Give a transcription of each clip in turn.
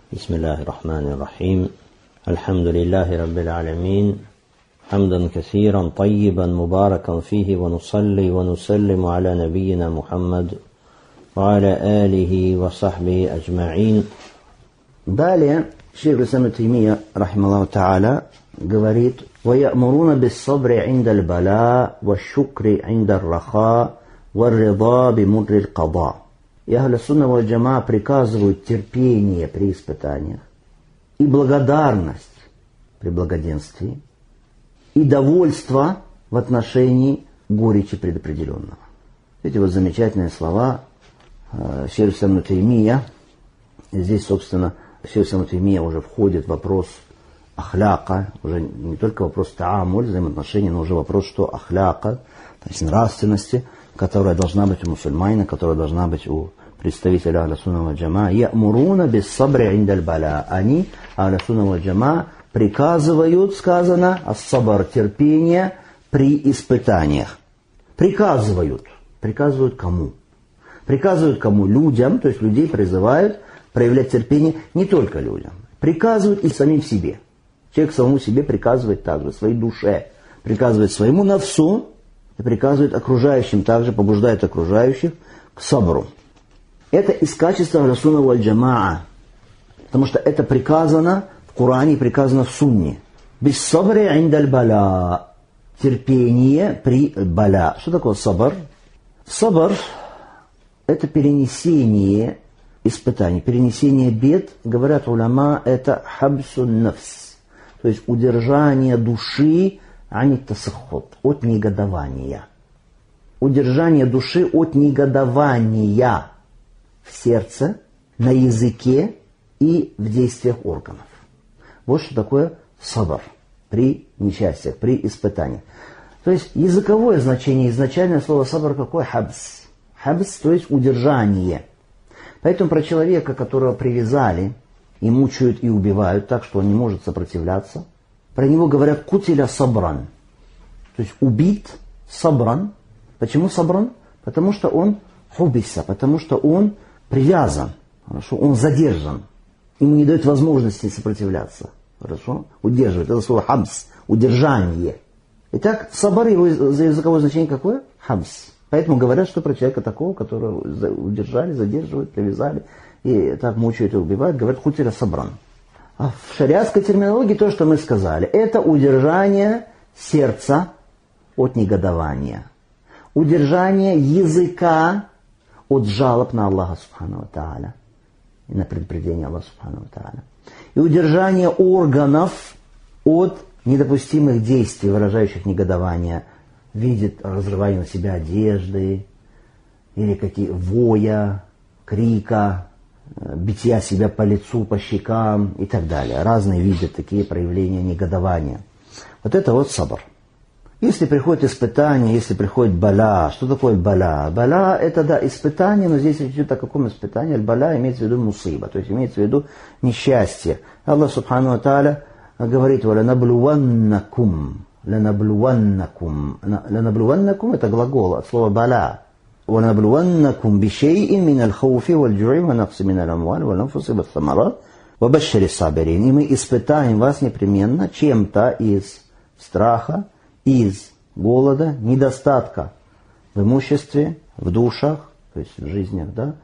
بسم الله الرحمن الرحيم الحمد لله رب العالمين حمدا كثيرا طيبا مباركا فيه ونصلي ونسلم على نبينا محمد وعلى آله وصحبه أجمعين. Далее шейх ислам Таймия, рахималлаху та'аля, говорит: وَيَأْمُرُونَ بِالصَّبْرِ عِنْدَ الْبَلَاءِ وَالشُّكْرِ عِنْدَ الرَّخَاءِ وَالرِّضَى بِمُرِّ الْقَضَاءِ. И Ахлю Сунна валь Джамаа приказывают терпение при испытаниях, и благодарность при благоденствии, и довольство в отношении горечи предопределенного. Эти вот замечательные слова шейх ислам Таймия. Здесь, собственно, шейх ислам Таймия уже входит в вопрос ахляка, уже не только вопрос таамуль, взаимоотношений, но уже вопрос, что ахляка, то есть нравственности, которая должна быть у мусульманина, которая должна быть у представителя Ахлю Сунна валь Джамаа. Я'муруна бис-сабри индаль бала. Они, Ахлю Сунна валь Джамаа, приказывают, сказано, ас-сабр, терпение при испытаниях. Приказывают. Приказывают кому? Приказывают кому? Людям, то есть людей призывают проявлять терпение не только людям. Приказывают и самим себе. Человек самому себе приказывает также, своей душе, приказывает своему нафсу и приказывает окружающим, также побуждает окружающих к сабру. Это из качества Ахлю Сунна валь Джамаа, потому что это приказано в Коране и приказано в Сунне. Без сабри индаль бала. Терпение при бала. Что такое сабр? Сабр – это перенесение испытаний, перенесение бед. Говорят уляма, это хабсун нафс, то есть удержание души анит тасаххут, от негодования. Удержание души от негодования в сердце, на языке и в действиях органов. Вот что такое сабр при несчастьях, при испытаниях. То есть языковое значение, изначальное слово сабр какое? Хабс. Хабс, то есть удержание. Поэтому про человека, которого привязали и мучают и убивают так, что он не может сопротивляться, про него говорят кутиля сабран. То есть убит сабран. Почему сабран? Потому что он хубиса, потому что он привязан, хорошо, он задержан. Ему не дают возможности сопротивляться. Хорошо? Удерживает. Это слово хабс. Удержание. Итак, сабр, его языковое значение какое? Хабс. Поэтому говорят, что про человека такого, которого удержали, задерживают, привязали, и так мучают и убивают, говорят хутиля сабран. А в шариатской терминологии то, что мы сказали, это удержание сердца от негодования. Удержание языка от жалоб на Аллаха Субхану ва Тааля и на предупреждение Аллаха Субхану ва Тааля. И удержание органов от недопустимых действий, выражающих негодование, в виде разрывания на себя одежды, или какие воя, крика, битья себя по лицу, по щекам и так далее. Разные виды такие проявления негодования. Вот это вот сабр. Если приходит испытание, если приходит бала, что такое бала? Бала это, да, испытание, но здесь речь идет о каком испытании? Аль-бала имеется в виду мусиба, то есть имеется в виду несчастье. Аллах Субхану ва Тааля говорит: «Ланаблуваннакум». Ланаблуваннакум. Ланаблуваннакум это глагол от слова бала. «Ванаблуваннакум бишейин миналь хауфи валь-джуи ва накси миналь амваль ва анфуси вас-самарат ва башшири сабирин». И мы испытаем вас непременно чем-то из страха, из голода, недостатка в имуществе, в душах, то есть в жизнях, да,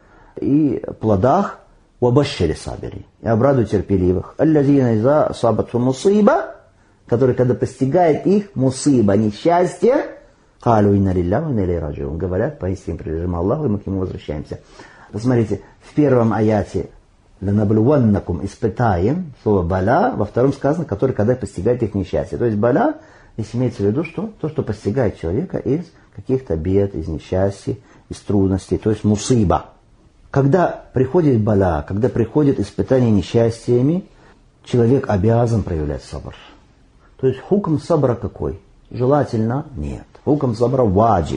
и плодах, вабашшири сабири, и обрадуй терпеливых. Аллазина иза асабатху мусиба, который, когда постигает их мусиба, несчастье, калю инна лилляхи ва инна илейхи раджиун, говорят: поистине принадлежим Аллаху, и мы к нему возвращаемся. Посмотрите, в первом аяте ланаблуваннакум, испытаем, слово бала, во втором сказано, который, когда постигает их несчастье. То есть бала, здесь имеется в виду, что то, что постигает человека из каких-то бед, из несчастья, из трудностей, то есть мусиба. Когда приходит бала, когда приходит испытание несчастьями, человек обязан проявлять сабр. То есть хукм сабра какой? Желательно? Нет. Хукм сабра ваджиб.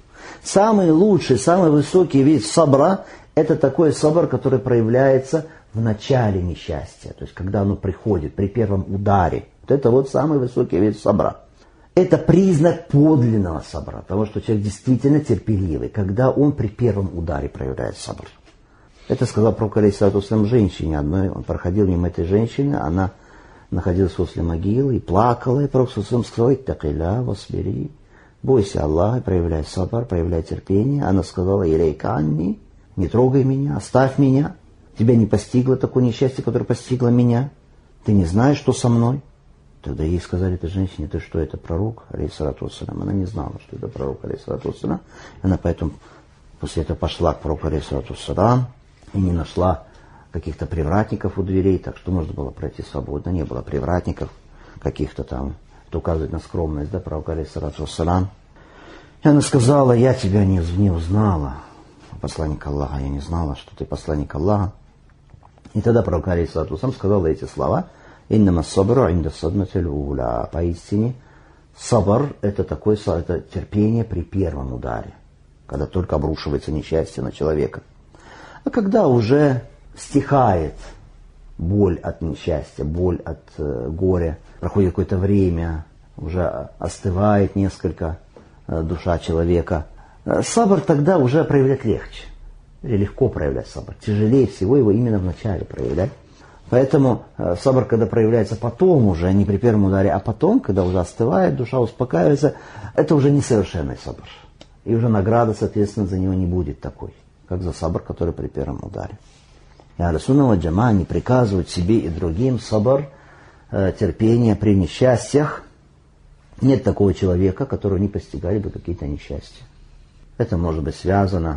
Самый лучший, самый высокий вид сабра – это такой сабр, который проявляется в начале несчастья. То есть когда оно приходит, при первом ударе. Вот это вот самый высокий вид сабра. Это признак подлинного сабра, того, что человек действительно терпеливый, когда он при первом ударе проявляет сабр. Это сказал пророк алейхиссалату вассалям женщине одной. Он проходил мимо этой женщины, она находилась возле могилы и плакала. И пророк сказал: «Иттакилля васбири». Бойся Аллаха, проявляй сабр, проявляй терпение. Она сказала: «Илейка анни», не трогай меня, оставь меня. Тебя не постигло такое несчастье, которое постигло меня. Ты не знаешь, что со мной. Тогда ей сказали этой женщине: ты что, это пророк, алейхиссалату вассалям? Она не знала, что это пророк, алейхиссалату вассалям. Она поэтому после этого пошла к пророку, алейхиссалату вассалям, и не нашла каких-то привратников у дверей, так что можно было пройти свободно. Не было привратников каких-то там, это указывает на скромность, да, пророка, алейхиссалату вассалям. И она сказала: я тебя не узнала, посланник Аллаха, я не знала, что ты посланник Аллаха. И тогда пророк, алейхиссалату вассалям, сказал эти слова: «Иннама сабру инда садматиль уля». Поистине, сабр – это терпение при первом ударе, когда только обрушивается несчастье на человека. А когда уже стихает боль от несчастья, боль от горя, проходит какое-то время, уже остывает несколько душа человека, сабр тогда уже проявлять легче. Или легко проявлять сабр. Тяжелее всего его именно в начале проявлять. Поэтому сабр, когда проявляется потом уже, не при первом ударе, а потом, когда уже остывает, душа успокаивается, это уже несовершенный сабр. И уже награда, соответственно, за него не будет такой, как за сабр, который при первом ударе. И Ахлю-Сунна валь Джамаа не приказывают себе и другим сабр, терпение при несчастьях. Нет такого человека, которого не постигали бы какие-то несчастья. Это может быть связано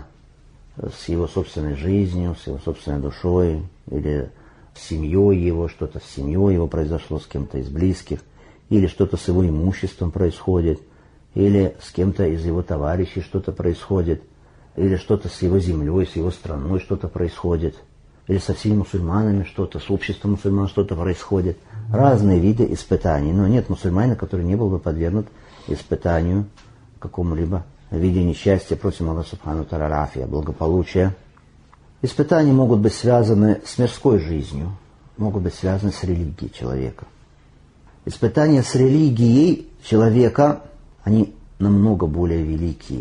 с его собственной жизнью, с его собственной душой, или с семьей его, что-то с семьей его произошло, с кем-то из близких, или что-то с его имуществом происходит, или с кем-то из его товарищей что-то происходит, или что-то с его землей, с его страной что-то происходит, или со всеми мусульманами что-то, с обществом мусульман что-то происходит. Разные виды испытаний. Но нет мусульманина, который не был бы подвергнут испытанию какому-либо виде несчастья. Просим Аллаха субхану тааля афия, благополучия. Испытания могут быть связаны с мирской жизнью, могут быть связаны с религией человека. Испытания с религией человека, они намного более великие,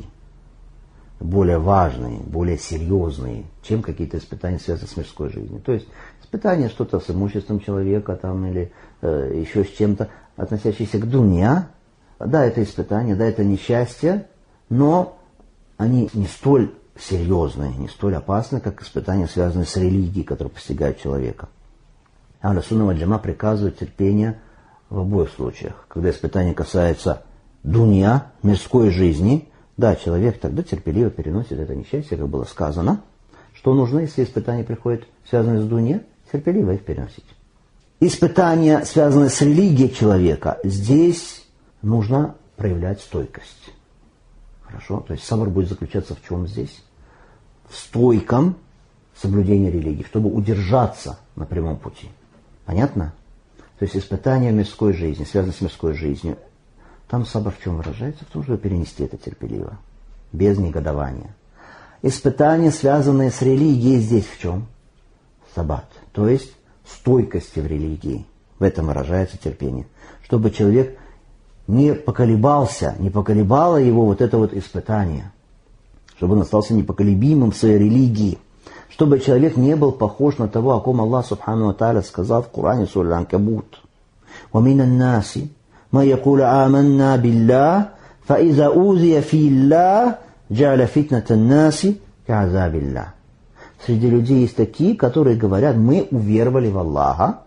более важные, более серьезные, чем какие-то испытания, связанные с мирской жизнью. То есть испытания что-то с имуществом человека там, или еще с чем-то, относящиеся к дунья. Да, это испытание, да, это несчастье, но они не столь серьезные, не столь опасны, как испытания, связанные с религией, которые постигают человека. Ахлю-Сунна валь Джамаа приказывает терпение в обоих случаях. Когда испытание касается дунья, мирской жизни, да, человек тогда терпеливо переносит это несчастье, как было сказано. Что нужно, если испытания приходят, связанные с дунья? Терпеливо их переносить. Испытания, связанные с религией человека, здесь нужно проявлять стойкость. Хорошо? То есть сабр будет заключаться в чем здесь? В стойком соблюдении религии, чтобы удержаться на прямом пути. Понятно? То есть испытания мирской жизни, связанные с мирской жизнью, там сабр в чем выражается? В том, чтобы перенести это терпеливо, без негодования. Испытания, связанные с религией, здесь в чем? Сабат. То есть стойкости в религии. В этом выражается терпение. Чтобы человек не поколебался, не поколебало его вот это вот испытание. Чтобы он остался непоколебимым в своей религии. Чтобы человек не был похож на того, о ком Аллах субхану ва тааля сказал в Коране, сура Аль-Анкабут. وَمِنَ النَّاسِ مَا يَقُولُ آمَنَّا بِاللَّهِ فَإِذَا أُوذِيَ فِي اللَّهِ جَعَلَ فِتْنَةَ النَّاسِ كَعَذَابِ اللَّهِ. Среди людей есть такие, которые говорят: мы уверовали в Аллаха,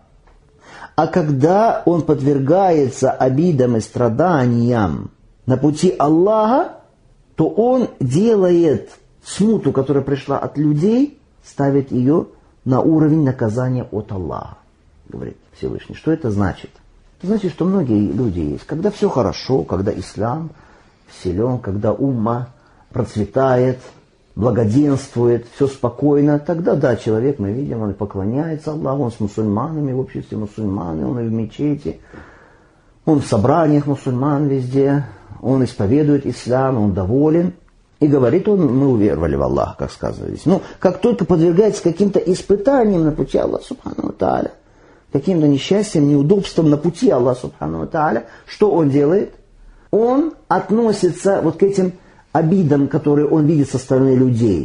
а когда он подвергается обидам и страданиям на пути Аллаха, то он делает смуту, которая пришла от людей, ставит ее на уровень наказания от Аллаха, говорит Всевышний. Что это значит? Это значит, что многие люди есть. Когда все хорошо, когда ислам силен, когда умма процветает, благоденствует, все спокойно, тогда, да, человек, мы видим, он поклоняется Аллаху, он с мусульманами, в обществе мусульман, он и в мечети, он в собраниях мусульман везде, он исповедует ислам, он доволен, и говорит он: мы уверовали в Аллаха, как сказано здесь. Но как только подвергается каким-то испытаниям на пути Аллаха субхану ва тааля, каким-то несчастьем, неудобством на пути Аллаха субхану ва тааля, что он делает? Он относится вот к этим обидам, которые он видит со стороны людей,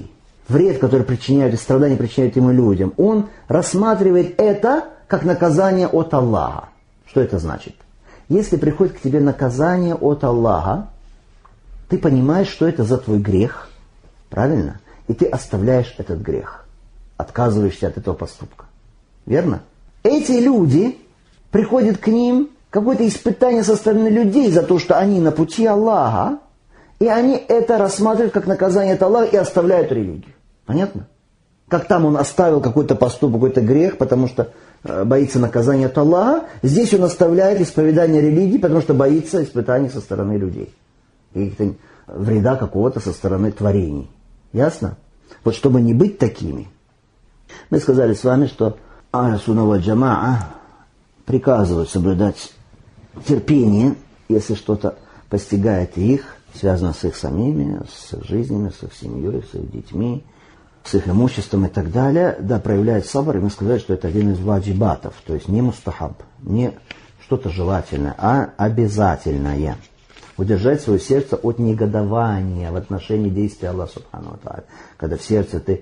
вред, который причиняют и страдания причиняют ему людям, он рассматривает это как наказание от Аллаха. Что это значит? Если приходит к тебе наказание от Аллаха, ты понимаешь, что это за твой грех, правильно? И ты оставляешь этот грех, отказываешься от этого поступка. Верно? Эти люди, приходят к ним какое-то испытание со стороны людей за то, что они на пути Аллаха, и они это рассматривают как наказание от Аллаха и оставляют религию. Понятно? Как там он оставил какой-то поступок, какой-то грех, потому что боится наказания от Аллаха, здесь он оставляет исповедание религии, потому что боится испытаний со стороны людей. Каких-то вреда какого-то со стороны творений. Ясно? Вот чтобы не быть такими, мы сказали с вами, что Ахлю-сунна валь джамаа приказывают соблюдать терпение, если что-то постигает их, связано с их самими, с их жизнями, с их семьей, с их детьми, с их имуществом и так далее, да, проявляет сабр, и мы сказали, что это один из ваджибатов, то есть не мустахаб, не что-то желательное, а обязательное. Удержать свое сердце от негодования в отношении действия Аллаха Субхану ва Тааля. Когда в сердце ты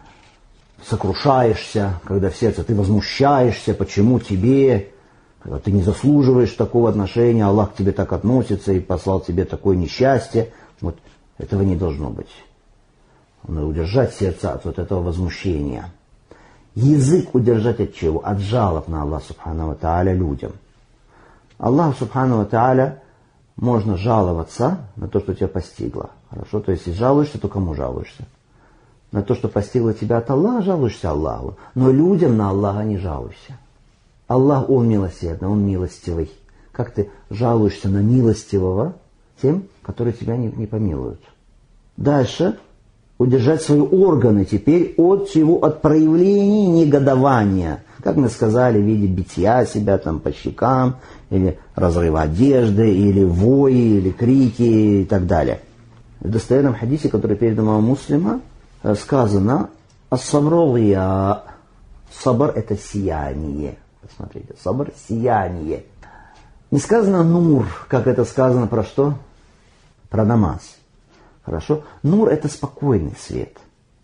сокрушаешься, когда в сердце ты возмущаешься, почему тебе, когда ты не заслуживаешь такого отношения, Аллах к тебе так относится и послал тебе такое несчастье. Вот этого не должно быть. Надо удержать сердце от вот этого возмущения. Язык удержать от чего? От жалоб на Аллаха Субхану ва Тааля людям. Аллаху Субхану ва Тааля можно жаловаться на то, что тебя постигло. Хорошо? То есть, если жалуешься, то кому жалуешься? На то, что постигло тебя от Аллаха, жалуешься Аллаху. Но людям на Аллаха не жалуйся. Аллах, Он милосердный, Он милостивый. Как ты жалуешься на милостивого тем, которые тебя не помилуют? Дальше. Удержать свои органы теперь от чего? От проявлений негодования. Как мы сказали, в виде битья себя там по щекам, или разрыва одежды, или вои, или крики и так далее. В достоверном хадисе, который передан имаму Муслима, сказано «Ас-сабрулия». Сабр – это сияние. Посмотрите, сабр – сияние. Не сказано «нур», как это сказано про что? Про намаз. Хорошо? Нур – это спокойный свет.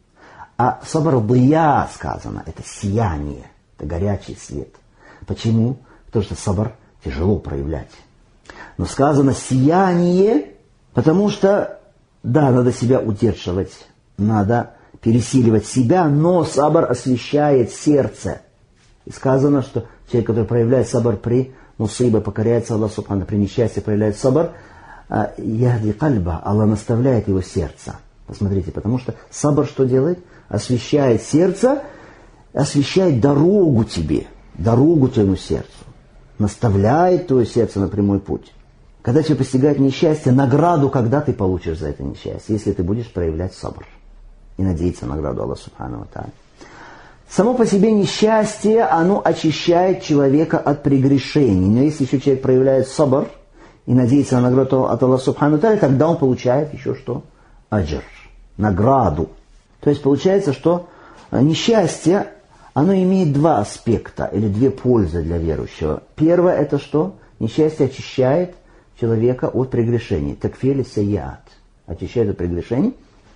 А сабр-дия сказано – это сияние, это горячий свет. Почему? Потому что сабр тяжело проявлять. Но сказано сияние, потому что, да, надо себя удерживать, надо пересиливать себя, но сабр освещает сердце. И сказано, что человек, который проявляет сабр при мусибе, покоряется Аллаху Субхану, при несчастье проявляет сабр, яхди кальба, Аллах наставляет его сердце. Посмотрите, потому что сабр что делает? Освещает сердце, освещает дорогу тебе, дорогу твоему сердцу. Наставляет твое сердце на прямой путь. Когда тебя постигает несчастье, награду, когда ты получишь за это несчастье, если ты будешь проявлять сабр и надеяться на награду Аллаха Субхану ва Тааля. Само по себе несчастье, оно очищает человека от прегрешений. Но если еще человек проявляет сабр и надеется на награду от Аллаха Субхану ва Тааля, тогда он получает еще что? Аджр, награду. То есть получается, что несчастье, оно имеет два аспекта или две пользы для верующего. Первое это что? Несчастье очищает человека от прегрешений. Такфили сайят. Очищает от прегрешений.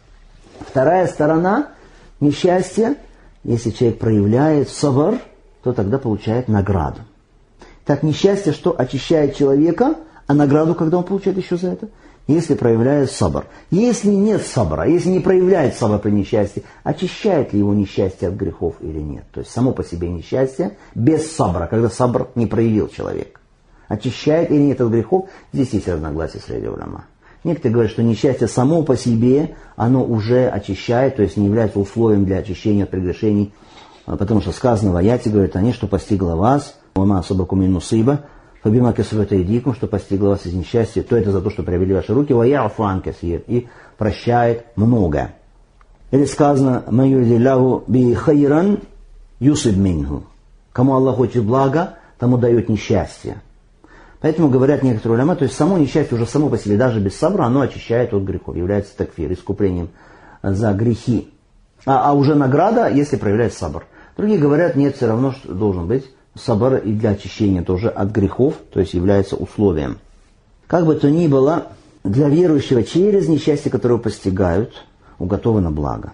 Вторая сторона несчастья, если человек проявляет сабр, то тогда получает награду. Так несчастье, что очищает человека, а награду, когда он получает еще за это? Если проявляет сабр. Если нет сабра, если не проявляет сабр при несчастье, очищает ли его несчастье от грехов или нет? То есть само по себе несчастье без сабра, когда сабр не проявил человек. Очищает или нет от грехов? Здесь есть разногласия среди уляма. Некоторые говорят, что несчастье само по себе, оно уже очищает, то есть не является условием для очищения от прегрешений, потому что сказано в аяте, говорит они, что постигло вас, «Вама асабакум мин мусиба», «Фабима касабат айдикум», что постигло вас из несчастья, то это за то, что привели ваши руки, «Ва я'фу ан касир», и прощает многое. Или сказано «Ман юридиллаху би хайран юсиб минху», кому Аллах хочет блага, тому дает несчастье. Поэтому говорят некоторые уляма, то есть само несчастье уже само по себе, даже без сабра, оно очищает от грехов, является такфир, искуплением за грехи. А уже награда, если проявляет сабр. Другие говорят, нет, все равно что должен быть сабр и для очищения тоже от грехов, то есть является условием. Как бы то ни было, для верующего через несчастье, которое постигают, уготовано благо.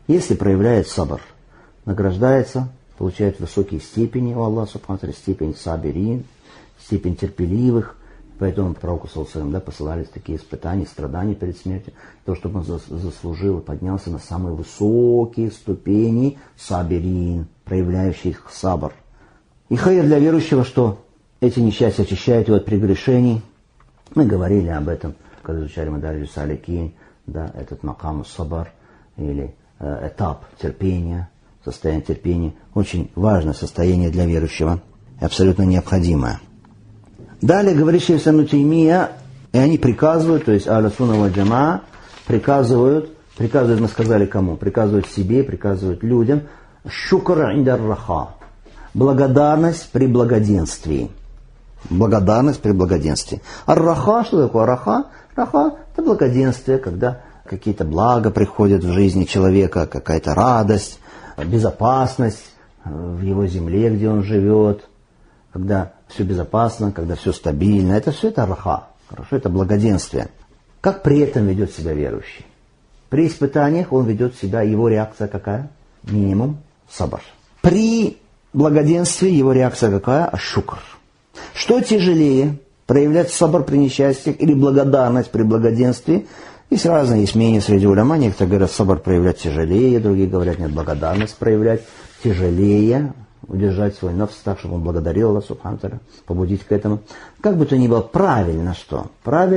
Если проявляет сабр, награждается, получает высокие степени у Аллаха субхану ва тааля, степень сабирин, степень терпеливых. Поэтому пророку саллаллаху посылались такие испытания, страдания перед смертью, то, чтобы он заслужил и поднялся на самые высокие ступени сабирин, проявляющих сабр. И хайр для верующего, что эти несчастья очищают его от прегрешений. Мы говорили об этом, когда изучали Мадаридж ас-Саликин, да, этот макам сабр, или этап терпения, состояние терпения. Очень важное состояние для верующего, абсолютно необходимое. Далее говорит шейх ибн Таймия, и они приказывают, то есть Ахлю сунна валь джамаа приказывают, мы сказали кому? Приказывают себе, приказывают людям, шукр индар раха, благодарность при благоденствии. Благодарность при благоденствии. Ар-раха, что такое раха? Раха – это благоденствие, когда какие-то блага приходят в жизни человека, какая-то радость, безопасность в его земле, где он живет, когда все безопасно, когда все стабильно. Это все это раха. Хорошо, это благоденствие. Как при этом ведет себя верующий? При испытаниях он ведет себя, его реакция какая? Минимум сабр. При благоденствии его реакция какая? Аш-шукр. Что тяжелее? Проявлять сабр при несчастьях или благодарность при благоденствии? Есть разные, есть мнения среди уляма. Некоторые говорят, сабр проявлять тяжелее, другие говорят, нет, благодарность проявлять тяжелее. Удержать свой нафс так, чтобы он благодарил Аллаха субхану ва тааля, побудить к этому. Как бы то ни было, правильно, что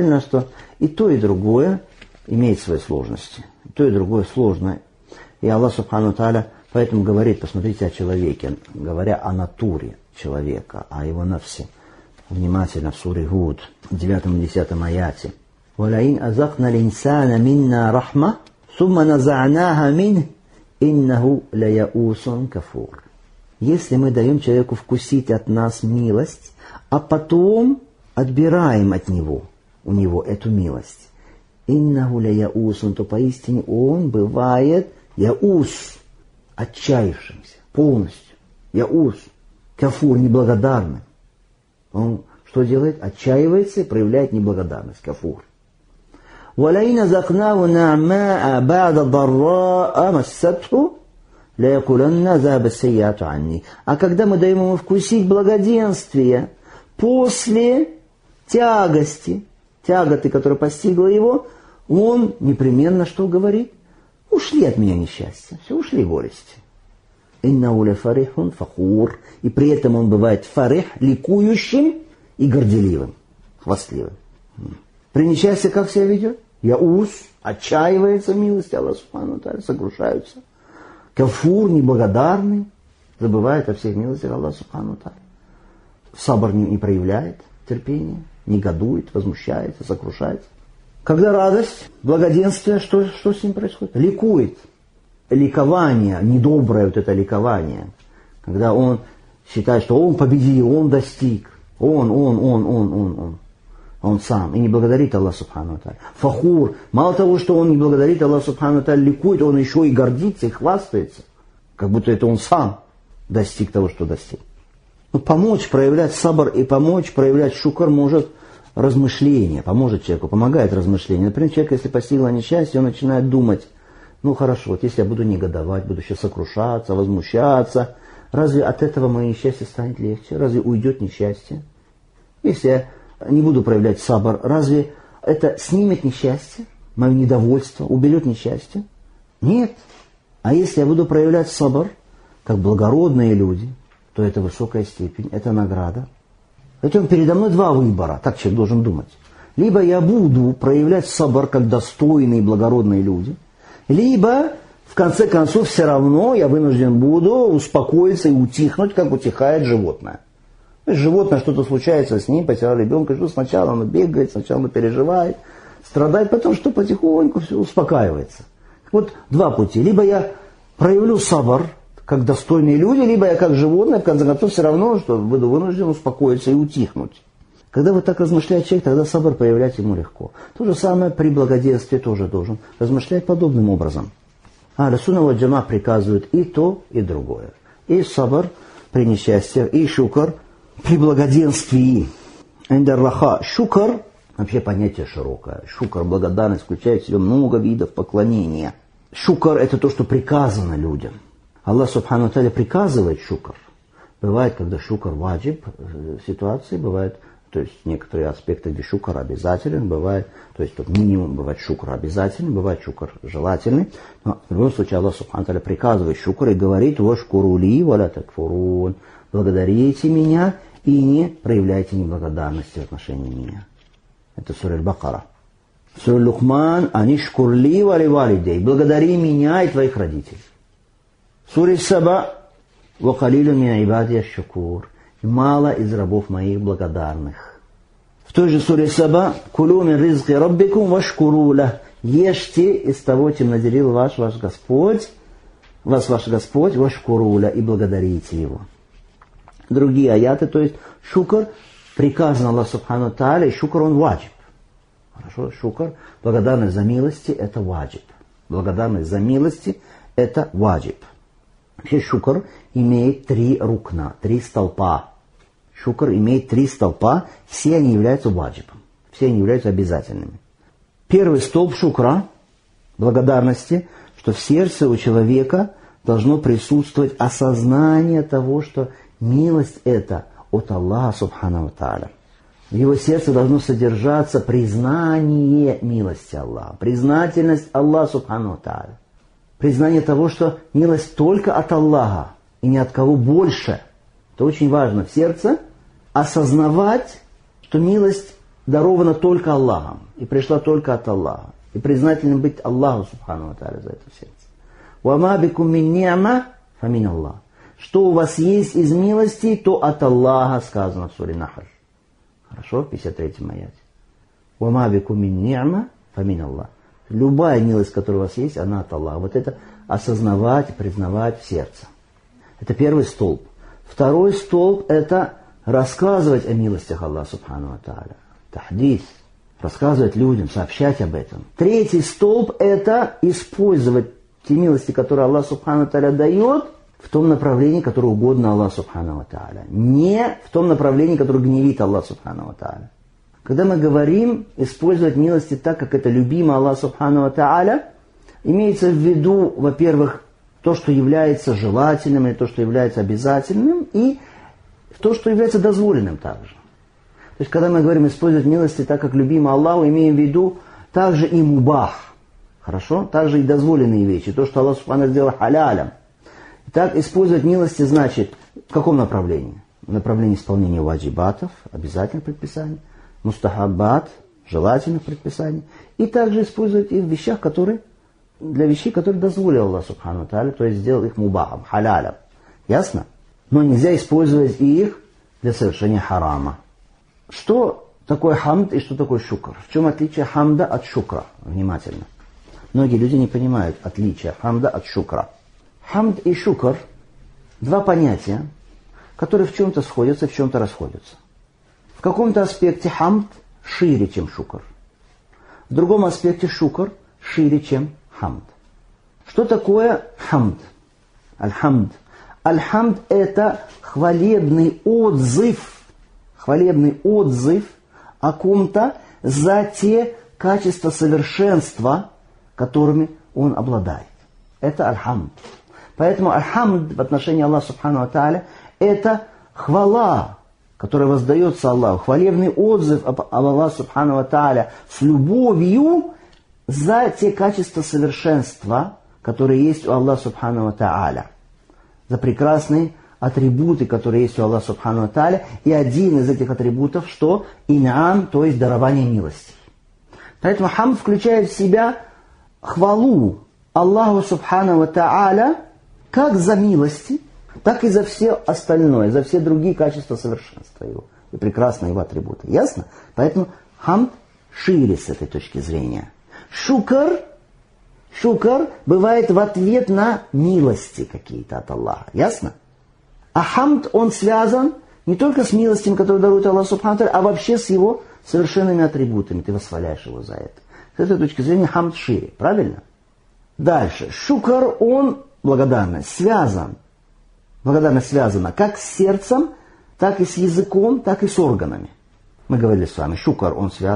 и то, и другое имеет свои сложности. И то, и другое сложно. И Аллах субхану ва тааля поэтому говорит, посмотрите о человеке, говоря о натуре человека, о его нафсе. Внимательно в суре Гуд, 9-10 аяте. وَلَئِنْ أَذَقْنَا الْإِنسَانَ مِنَّا رَحْمَةً ثُمَّ نَزَعْنَاهَا مِنْهُ إِنَّهُ لَيَئُوسٌ كَفُورٌ. Если мы даем человеку вкусить от нас милость, а потом отбираем от него, у него эту милость, иннаху ля яусун, то поистине он бывает яус, отчаявшимся, полностью. Яус, кафур, неблагодарный. Он что делает? Отчаивается и проявляет неблагодарность, кафур. وَلَئِنْ زَقْنَاهُ نَعْمَاءَ بَعْدَ ضَرَّاءَ مَسَّتْهُ لَيَقُولَنَّ ذَهَبَ السَّيِّئَاتُ عَنِّي. А когда мы даем ему вкусить благоденствие после тяготы, которая постигла его, он непременно что говорит? Ушли от меня несчастья, все, ушли горести. «Иннаху лафарихун фахур». И при этом он бывает фарих, ликующим и горделивым, хвастливым. При несчастье как себя ведет? Яус, отчаивается в милости Аллаха субхану ва тааля, сокрушаются. Кафур, неблагодарный, забывает о всех милостях Аллаха субхану ва тааля. Сабр не проявляет терпения, негодует, возмущается, сокрушается. Когда радость, благоденствие, что с ним происходит? Ликует. Ликование, недоброе вот это ликование. Когда он считает, что он победил, он достиг. Он сам. И не благодарит Аллаха субхану ва тааля. Фахур. Мало того, что он не благодарит Аллаха субхану ва тааля, ликует, он еще и гордится, и хвастается. Как будто это он сам достиг того, что достиг. Но помочь проявлять сабр и помочь проявлять шукр может размышление. Поможет человеку, помогает размышление. Например, человек, если постигло несчастье, он начинает думать, ну хорошо, вот если я буду негодовать, буду еще сокрушаться, возмущаться, разве от этого мое несчастье станет легче? Разве уйдет несчастье? Если я не буду проявлять сабр, разве это снимет несчастье, мое недовольство, уберет несчастье? Нет. А если я буду проявлять сабр, как благородные люди, то это высокая степень, это награда. Поэтому передо мной два выбора, так человек должен думать. Либо я буду проявлять сабр, как достойные благородные люди, либо, в конце концов, все равно я вынужден буду успокоиться и утихнуть, как утихает животное. То есть животное, что-то случается с ним, потерял ребенка, что сначала оно бегает, сначала оно переживает, страдает, потом что потихоньку все успокаивается. Вот два пути. Либо я проявлю сабр, как достойные люди, либо я как животное, в конце концов, все равно, что буду вынужден успокоиться и утихнуть. Когда вот так размышляет человек, тогда сабр проявлять ему легко. То же самое при благоденствии тоже должен размышлять подобным образом. Ахлю сунна валь джамаа приказывают и то, и другое. И сабр при несчастьях, и шукр при благоденствии. Индар раха. Шукр, вообще понятие широкое. Шукр, благодарность, включает в себя много видов поклонения. Шукр – это то, что приказано людям. Аллах Субхану ва Тааля приказывает шукр. Бывает, когда шукр ваджиб ситуации, бывает, то есть некоторые аспекты, где шукр обязателен, бывает, то есть минимум бывает шукр обязательный, бывает шукр желательный. Но в любом случае Аллах Субхану ва Тааля приказывает шукр и говорит: «Вашкуру ли ва ля такфурун». Благодарите меня и не проявляйте неблагодарности в отношении меня. Это сура Аль-Бакара. Сура Лукман: «Анишкур ли ва ли валидей». Благодари меня и твоих родителей. Сура Саба: «Ва калилун мин ибади аш-шукур». Мало из рабов моих благодарных. В той же суре Саба: «Кулу мин ризки раббикум вашкуру лах». Ешьте из того, чем наделил ваш Господь, ваш Господь, вашкуру лах, и благодарите Его. Другие аяты, то есть шукр приказан Аллах Субхану ва Тааля, и шукр он ваджиб. Хорошо, шукр, благодарность за милости, это ваджиб. Благодарность за милости, это ваджиб. Вообще шукр имеет 3 рукна, 3 столпа. Шукр имеет 3 столпа, все они являются ваджибом, все они являются обязательными. Первый столб шукра, благодарности, что в сердце у человека должно присутствовать осознание того, что милость это от Аллаха Субхану ва Тааля. В его сердце должно содержаться признание милости Аллаха, признательность Аллаха Субхану ва Тааля. Признание того, что милость только от Аллаха и ни от кого больше. Это очень важно в сердце осознавать, что милость дарована только Аллахом и пришла только от Аллаха. И признательным быть Аллаху Субхану ва Тааля за это сердце. «Вама бикум мин ни'ма фа мин Аллах». Что у вас есть из милости, то от Аллаха, сказано в суре Нахль. Хорошо, в 53-м аяте. «Вама бикум мин ни'ма фа мин Аллах». Любая милость, которая у вас есть, она от Аллаха. Вот это осознавать и признавать в сердце. Это первый столб. Второй столб – это рассказывать о милостях Аллаха Субхану ва Тааля. Тахдис. Рассказывать людям, сообщать об этом. Третий столб – это использовать те милости, которые Аллах Субхану ва Тааля дает, в том направлении, которое угодно Аллаху Субхану ва Тааля. Не в том направлении, которое гневит Аллах Субхану ва Тааля. Когда мы говорим использовать милости так, как это любимо Аллаху Субхану ва Тааля, имеется в виду, во-первых, то, что является желательным, или то, что является обязательным, и то, что является дозволенным также. То есть, когда мы говорим использовать милости так, как любимо Аллаху, имеем в виду также и мубах. Хорошо? Также и дозволенные вещи. То, что Аллах Субхану сделал халялем. Так, использовать милости значит в каком направлении? В направлении исполнения ваджибатов, обязательных предписаний, мустахаббат, желательных предписаний, и также использовать их в вещах, которые, для вещей, которые дозволил Аллах Субхану ва Тааля, то есть сделал их мубахом, халялем. Ясно? Но нельзя использовать их для совершения харама. Что такое хамд и что такое шукр? В чем отличие хамда от шукра? Внимательно. Многие люди не понимают отличия хамда от шукра. Хамд и шукр – 2 понятия, которые в чем-то сходятся, в чем-то расходятся. В каком-то аспекте хамд шире, чем шукр. В другом аспекте шукр шире, чем хамд. Что такое хамд? Аль-хамд. Аль-хамд – это хвалебный отзыв о ком-то за те качества совершенства, которыми он обладает. Это аль-хамд. Поэтому аль-хамд в отношении Аллаха Субхану ва Тааля – это хвала, которая воздается Аллаху, хвалебный отзыв об Аллахе Субхану ва Тааля с любовью за те качества совершенства, которые есть у Аллаха Субхану ва Тааля, за прекрасные атрибуты, которые есть у Аллаха Субхану ва Тааля, и один из этих атрибутов, что ин'ам, то есть дарование милости. Поэтому хамд включает в себя хвалу Аллаху Субхану ва Тааля как за милости, так и за все остальное, за все другие качества совершенства его и прекрасные его атрибуты. Ясно? Поэтому хамд шире с этой точки зрения. Шукр бывает в ответ на милости какие-то от Аллаха. Ясно? А хамд, он связан не только с милостями, которые дарует Аллах Субхану ва Тааля, а вообще с его совершенными атрибутами. Ты восхваляешь его за это. С этой точки зрения хамд шире. Правильно? Дальше. Шукр, он, благодарность связана как с сердцем, так и с языком, так и с органами. Мы говорили с вами, шукр, он связан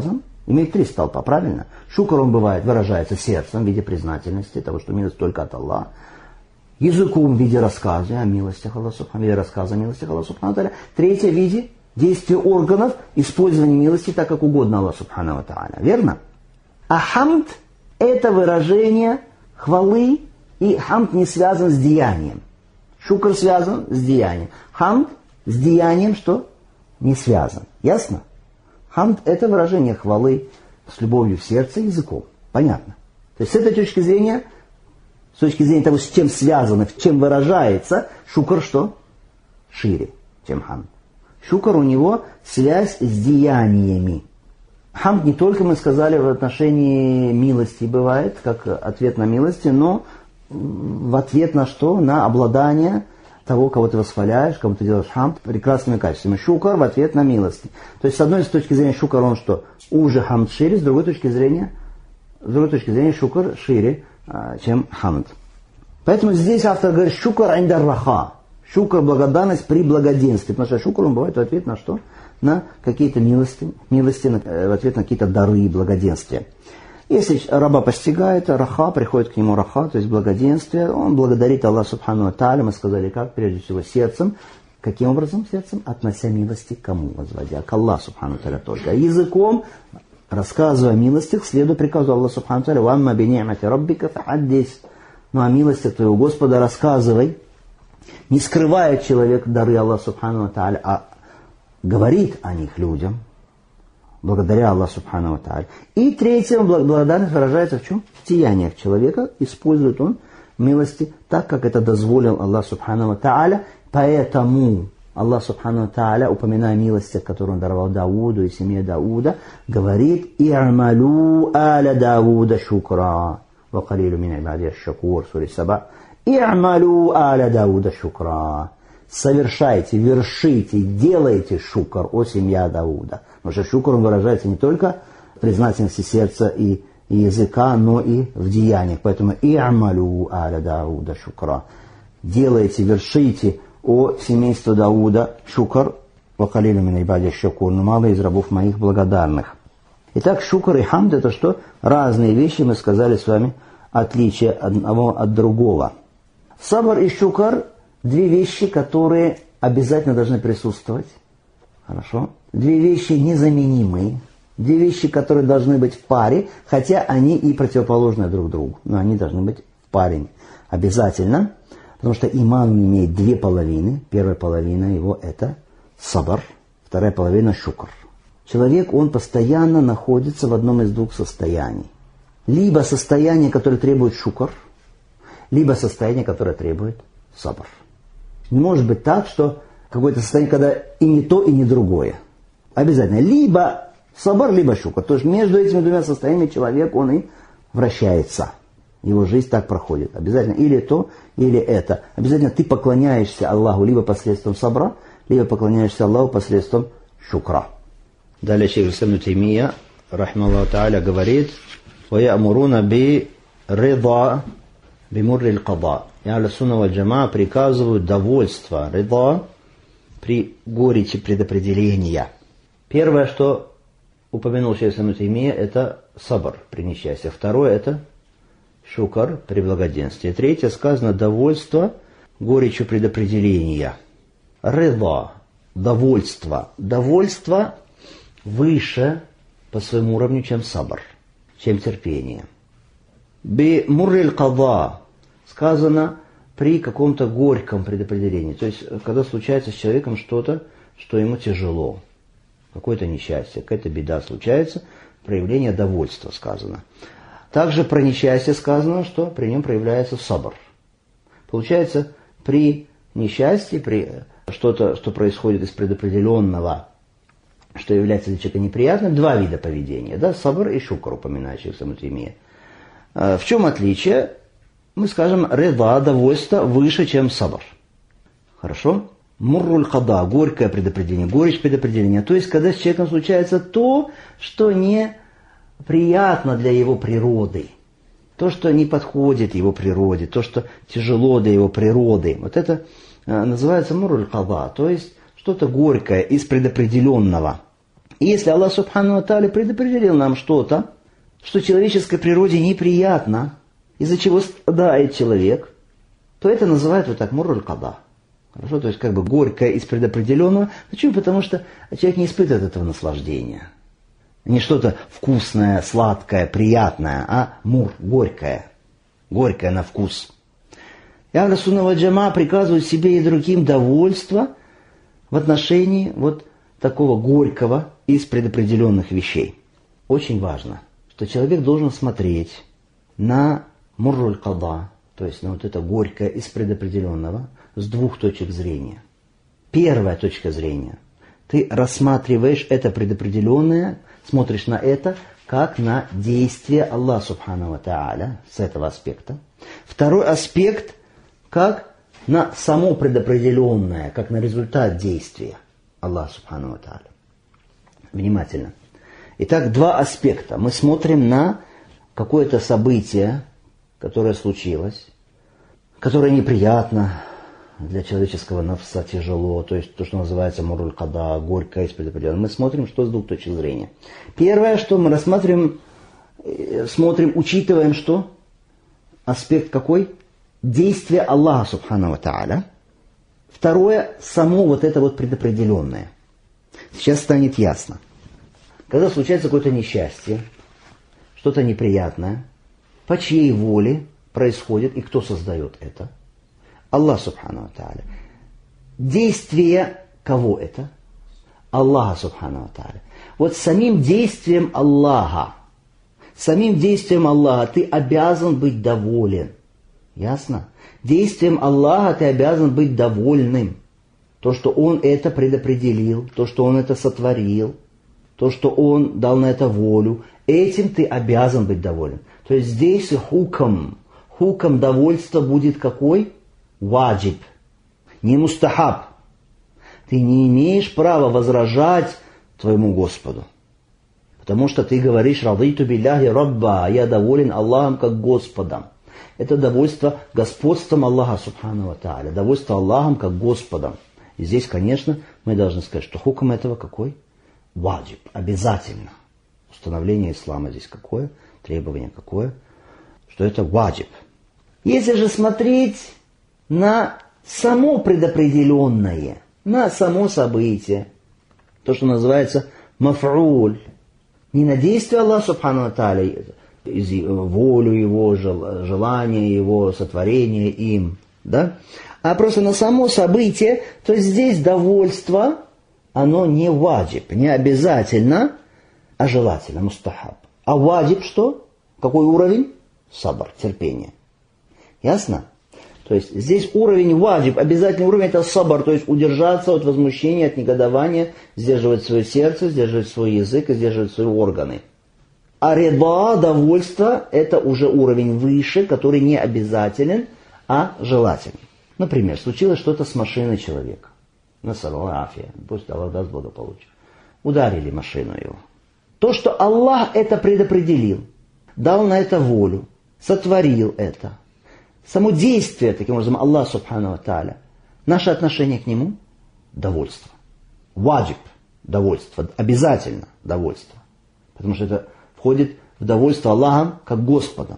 Имеет три столпа, правильно? Шукр он бывает, выражается сердцем в виде признательности, того, что милость только от Аллаха. Языком в виде рассказа о милостях Аллаха, в виде рассказа о милостях Аллаха. Третье в виде действия органов, использования милости так, как угодно Аллаху Субхану ва Тааля. Верно? А хамд – это выражение хвалы, и хамд не связан с деянием. Шукр связан с деянием. Хамд с деянием что? Не связан. Ясно? Хамд – это выражение хвалы с любовью в сердце и языком. Понятно? То есть с этой точки зрения, с точки зрения того, с чем связано, в чем выражается, шукр что? Шире, чем хамд. Шукр у него связь с деяниями. Хамд не только, мы сказали, в отношении милости бывает, как ответ на милости, но в ответ на что? На обладание того, кого ты восхваляешь, кому ты делаешь хамд, прекрасными качествами. Шукр в ответ на милости. То есть, с одной точки зрения, шукр он что? Уже хамд шире, с другой точки зрения шукр шире, чем хамд. Поэтому здесь автор говорит шукр индар раха. Шукр – благодарность при благоденствии. Потому что шукр он бывает в ответ на что? На какие-то милости в ответ на какие-то дары и благоденствия. Если раба постигает раха, приходит к нему раха, то есть благоденствие, он благодарит Аллаха Субхану ва Тааля, мы сказали как, прежде всего сердцем. Каким образом сердцем? Относя милости к кому? Возводя к Аллаху Субхану ва Тааля только. А языком, рассказывая о милостях, следуя приказу Аллаха Субхану ва Тааля, «Вамма би ни'мати раббика фахаддис». Ну о милостях твоего Господа рассказывай. Не скрывает человек дары Аллаха Субхану ва Тааля, а говорит о них людям, благодаря Аллаху Субхану ва Тааля. И третье, благодарность выражается в чем? В деяниях человека. Использует он милости так, как это дозволил Аллах Субхану ва Тааля. Поэтому Аллах Субхану ва Тааля, упоминая милости, которые он даровал Дауду и семье Дауда, говорит: «И'малу аля Дауда шукра, ва калилу мин ибади аш-шакур», сура Саба. «И'малу аля Дауда шукра». Совершайте, вершите, делайте шукр, о семья Дауда. Потому что шукр он выражается не только в признательности сердца и языка, но и в деяниях. Поэтому «И'малу аля Дауда шукра». Делайте, вершите, о семейство Дауда шукр, ва калилу мин ибади аш-шакур, но мало из рабов моих благодарных. Итак, шукр и хамд это что? Разные вещи, мы сказали с вами, отличие одного от другого. Сабр и шукр – две вещи, которые обязательно должны присутствовать. Хорошо? Две вещи незаменимые. Две вещи, которые должны быть в паре, хотя они и противоположны друг другу. Но они должны быть в паре обязательно. Потому что иман имеет две половины. Первая половина его – это сабр. Вторая половина – шукр. Человек, он постоянно находится в одном из двух состояний. Либо состояние, которое требует шукр, либо состояние, которое требует сабр. Не может быть так, что какое-то состояние, когда и не то, и не другое. Обязательно. Либо сабр, либо шукр. То есть между этими двумя состояниями человек, он и вращается. Его жизнь так проходит. Обязательно или то, или это. Обязательно ты поклоняешься Аллаху либо посредством сабра, либо поклоняешься Аллаху посредством шукра. Далее шейх ибн Таймия, рахмаллаху тааля, говорит: «Ваямуруна би рида бимурри л-када». И Ахлю-сунна валь джамаа приказывают довольство, рида, при горечи предопределения. Первое, что упомянул шейх ибн Таймия, это сабр при несчастье. Второе, это шукр при благоденствии. Третье, сказано довольство горечью предопределения. Рида, довольство. Довольство выше по своему уровню, чем сабр, чем терпение. Би мурриль када сказано при каком-то горьком предопределении. То есть, когда случается с человеком что-то, что ему тяжело, какое-то несчастье, какая-то беда случается, проявление довольства сказано. Также про несчастье сказано, что при нем проявляется сабр. Получается, при несчастье, при что-то, что происходит из предопределенного, что является для человека неприятным, два вида поведения, да, сабр и шукр, упоминающих в самом Таймии. В чем отличие? Мы скажем, рида, довольство, выше, чем сабр. Хорошо? Мурруль када, горькое предопределение, горечь предопределения. То есть, когда с человеком случается то, что не приятно для его природы, то, что не подходит его природе, то, что тяжело для его природы. Вот это называется мурруль када, то есть что-то горькое из предопределенного. И если Аллах Субхану ва Тааля предопределил нам что-то, что человеческой природе неприятно, из-за чего страдает человек, то это называют вот так мурруль када. Хорошо, то есть как бы горькое из предопределенного. Почему? Потому что человек не испытывает этого наслаждения. Не что-то вкусное, сладкое, приятное, а мур, горькое. Горькое на вкус. И Ахлю сунна валь джамаа приказывают себе и другим довольство в отношении вот такого горького из предопределенных вещей. Очень важно, что человек должен смотреть на мурруль када, то есть на вот это горькое из предопределенного, с двух точек зрения. Первая точка зрения. Ты рассматриваешь это предопределенное, смотришь на это, как на действие Аллаха Субхану ва Тааля, с этого аспекта. Второй аспект, как на само предопределенное, как на результат действия Аллаха Субхану ва Тааля. Внимательно. Итак, два аспекта. Мы смотрим на какое-то событие, которое случилось, которое неприятно для человеческого нафса, тяжело, то есть то, что называется мурруль када, горькое из предопределенного. Мы смотрим, что с двух точек зрения. Первое, что мы рассматриваем, смотрим, учитываем, что аспект какой? Действие Аллаха Субхану ва Тааля. Второе, само вот это вот предопределенное. Сейчас станет ясно. Когда случается какое-то несчастье, что-то неприятное, по чьей воле происходит и кто создает это? Аллах Субхану ва Тааля. Действие кого это? Аллаха Субхану ва Тааля. Вот самим действием Аллаха ты обязан быть доволен. Ясно? Действием Аллаха ты обязан быть довольным. То, что Он это предопределил, то, что Он это сотворил, то, что Он дал на это волю, этим ты обязан быть доволен. То есть здесь хукам довольства будет какой? Ваджиб, не мустахаб. Ты не имеешь права возражать твоему Господу. Потому что ты говоришь «Радиту билляхи рабба», я доволен Аллахом как Господом. Это довольство господством Аллаха Субхану ва Тааля, довольство Аллахом как Господом. И здесь, конечно, мы должны сказать, что хукм этого какой? Ваджиб, обязательно. Установление ислама здесь какое? Требование какое? Что это ваджиб. Если же смотреть на само предопределенное, на само событие, то, что называется маф'уль, не на действие Аллаха Субхану ва Тааля, волю Его, желание Его, сотворение им, да? А просто на само событие, то есть здесь довольство, оно не ваджиб, не обязательно, а желательно, мустахаб. А ваджиб что? Какой уровень? Сабр, терпение. Ясно? То есть здесь уровень ваджиб, обязательный уровень это сабр, то есть удержаться от возмущения, от негодования, сдерживать свое сердце, сдерживать свой язык и сдерживать свои органы. А реда, довольство, это уже уровень выше, который не обязателен, а желателен. Например, случилось что-то с машиной человека. Насалла афия, пусть Аллах даст благополучие. Ударили машину его. То, что Аллах это предопределил, дал на это волю, сотворил это. Само действие, таким образом, Аллах Субхану ва Тааля, наше отношение к Нему – довольство. Ваджиб – довольство, обязательно довольство. Потому что это входит в довольство Аллахом как Господом.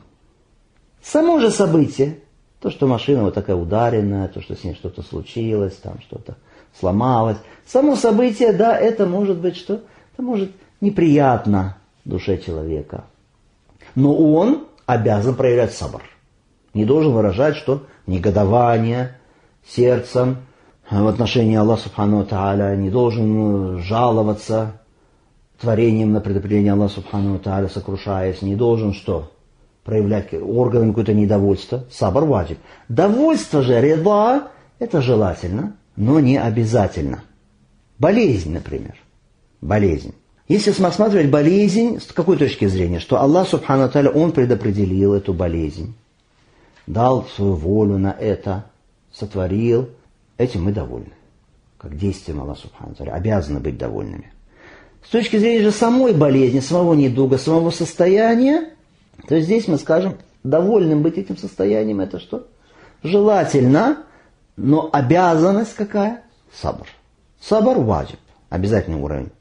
Само же событие, то, что машина вот такая ударенная, то, что с ней что-то случилось, там что-то сломалось. Само событие, да, это может быть что? Это может неприятно душе человека. Но он обязан проявлять сабр. Не должен выражать, что негодование сердцем в отношении Аллаха Субхану ва Тааля, не должен жаловаться творением на предопределение Аллаха Субхану ва Тааля, сокрушаясь, не должен что? Проявлять органами какое-то недовольство. Сабр ваджиб. Довольство же, реда, это желательно, но не обязательно. Болезнь, например. Болезнь. Если рассматривать болезнь, с какой точки зрения? Что Аллах Субхану ва Тааля, Он предопределил эту болезнь, дал свою волю на это, сотворил, этим мы довольны. Как действием Аллаха Субхану ва Тааля, обязаны быть довольными. С точки зрения же самой болезни, самого недуга, самого состояния, то здесь мы скажем, довольным быть этим состоянием, это что? Желательно, но обязанность какая? Сабр. Сабр ваджиб, обязательный уровень.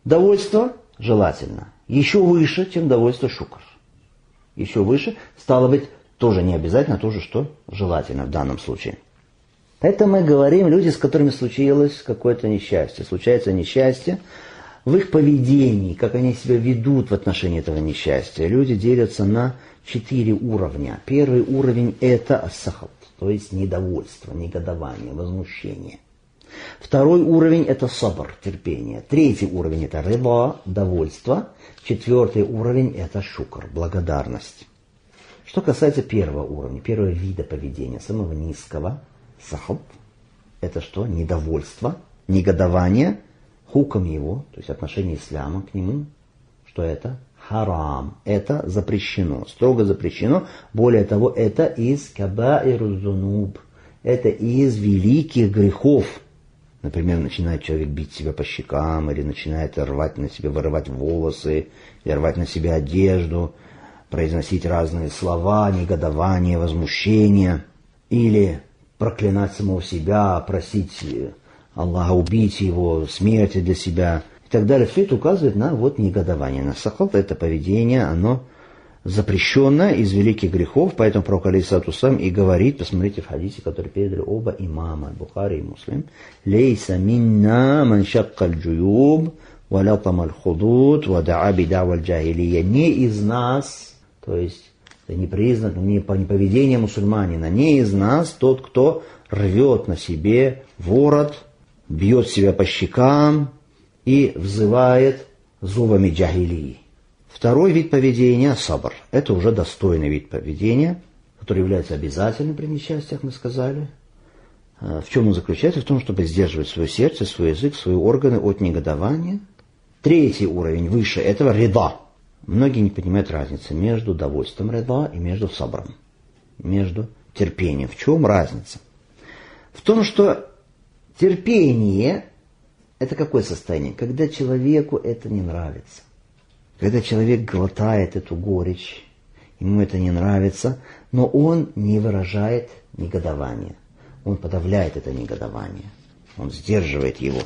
Довольство желательно. Еще выше, чем довольство шукр. Еще выше, стало быть, тоже не обязательно, тоже что желательно в данном случае. Это мы говорим, люди, с которыми случилось какое-то несчастье. Случается несчастье в их поведении, как они себя ведут в отношении этого несчастья. Люди делятся на 4 уровня. Первый уровень – это ас-сахат, то есть недовольство, негодование, возмущение. Второй уровень – это сабр, терпение. Третий уровень – это рида, довольство. Четвертый уровень – это шукр, благодарность. Что касается первого уровня, первого вида поведения, самого низкого, сахат, это что? Недовольство, негодование, хуком его, то есть отношение ислама к нему. Что это? Харам. Это запрещено, строго запрещено. Более того, это из кабаир-зунуб, это из великих грехов. Например, начинает человек бить себя по щекам, или начинает рвать на себе, вырывать волосы, или рвать на себе одежду, произносить разные слова, негодование, возмущение, или проклинать самого себя, просить Аллаха убить его, смерти для себя и так далее. Все это указывает на вот негодование. На сахат это поведение, оно запрещенное из великих грехов, поэтому пророк алейхиссалату вассалям и говорит, посмотрите в хадисе, который передали оба имама, Бухари и Муслим, «Лейса минна ман шакка аль-джуюб, ва латама аль-худуд, ва да'a бид'ава аль-джахилия». Не из нас, то есть это не признак, не поведение мусульманина, не из нас тот, кто рвет на себе ворот, бьет себя по щекам и взывает зубами джахилии. Второй вид поведения – сабр. Это уже достойный вид поведения, который является обязательным при несчастьях, мы сказали. В чем он заключается? В том, чтобы сдерживать свое сердце, свой язык, свои органы от негодования. Третий уровень выше этого – рида. Многие не понимают разницы между довольством рида и между сабром, между терпением. В чем разница? В том, что терпение – это какое состояние? Когда человеку это не нравится. Когда человек глотает эту горечь, ему это не нравится, но он не выражает негодования. Он подавляет это негодование. Он сдерживает его.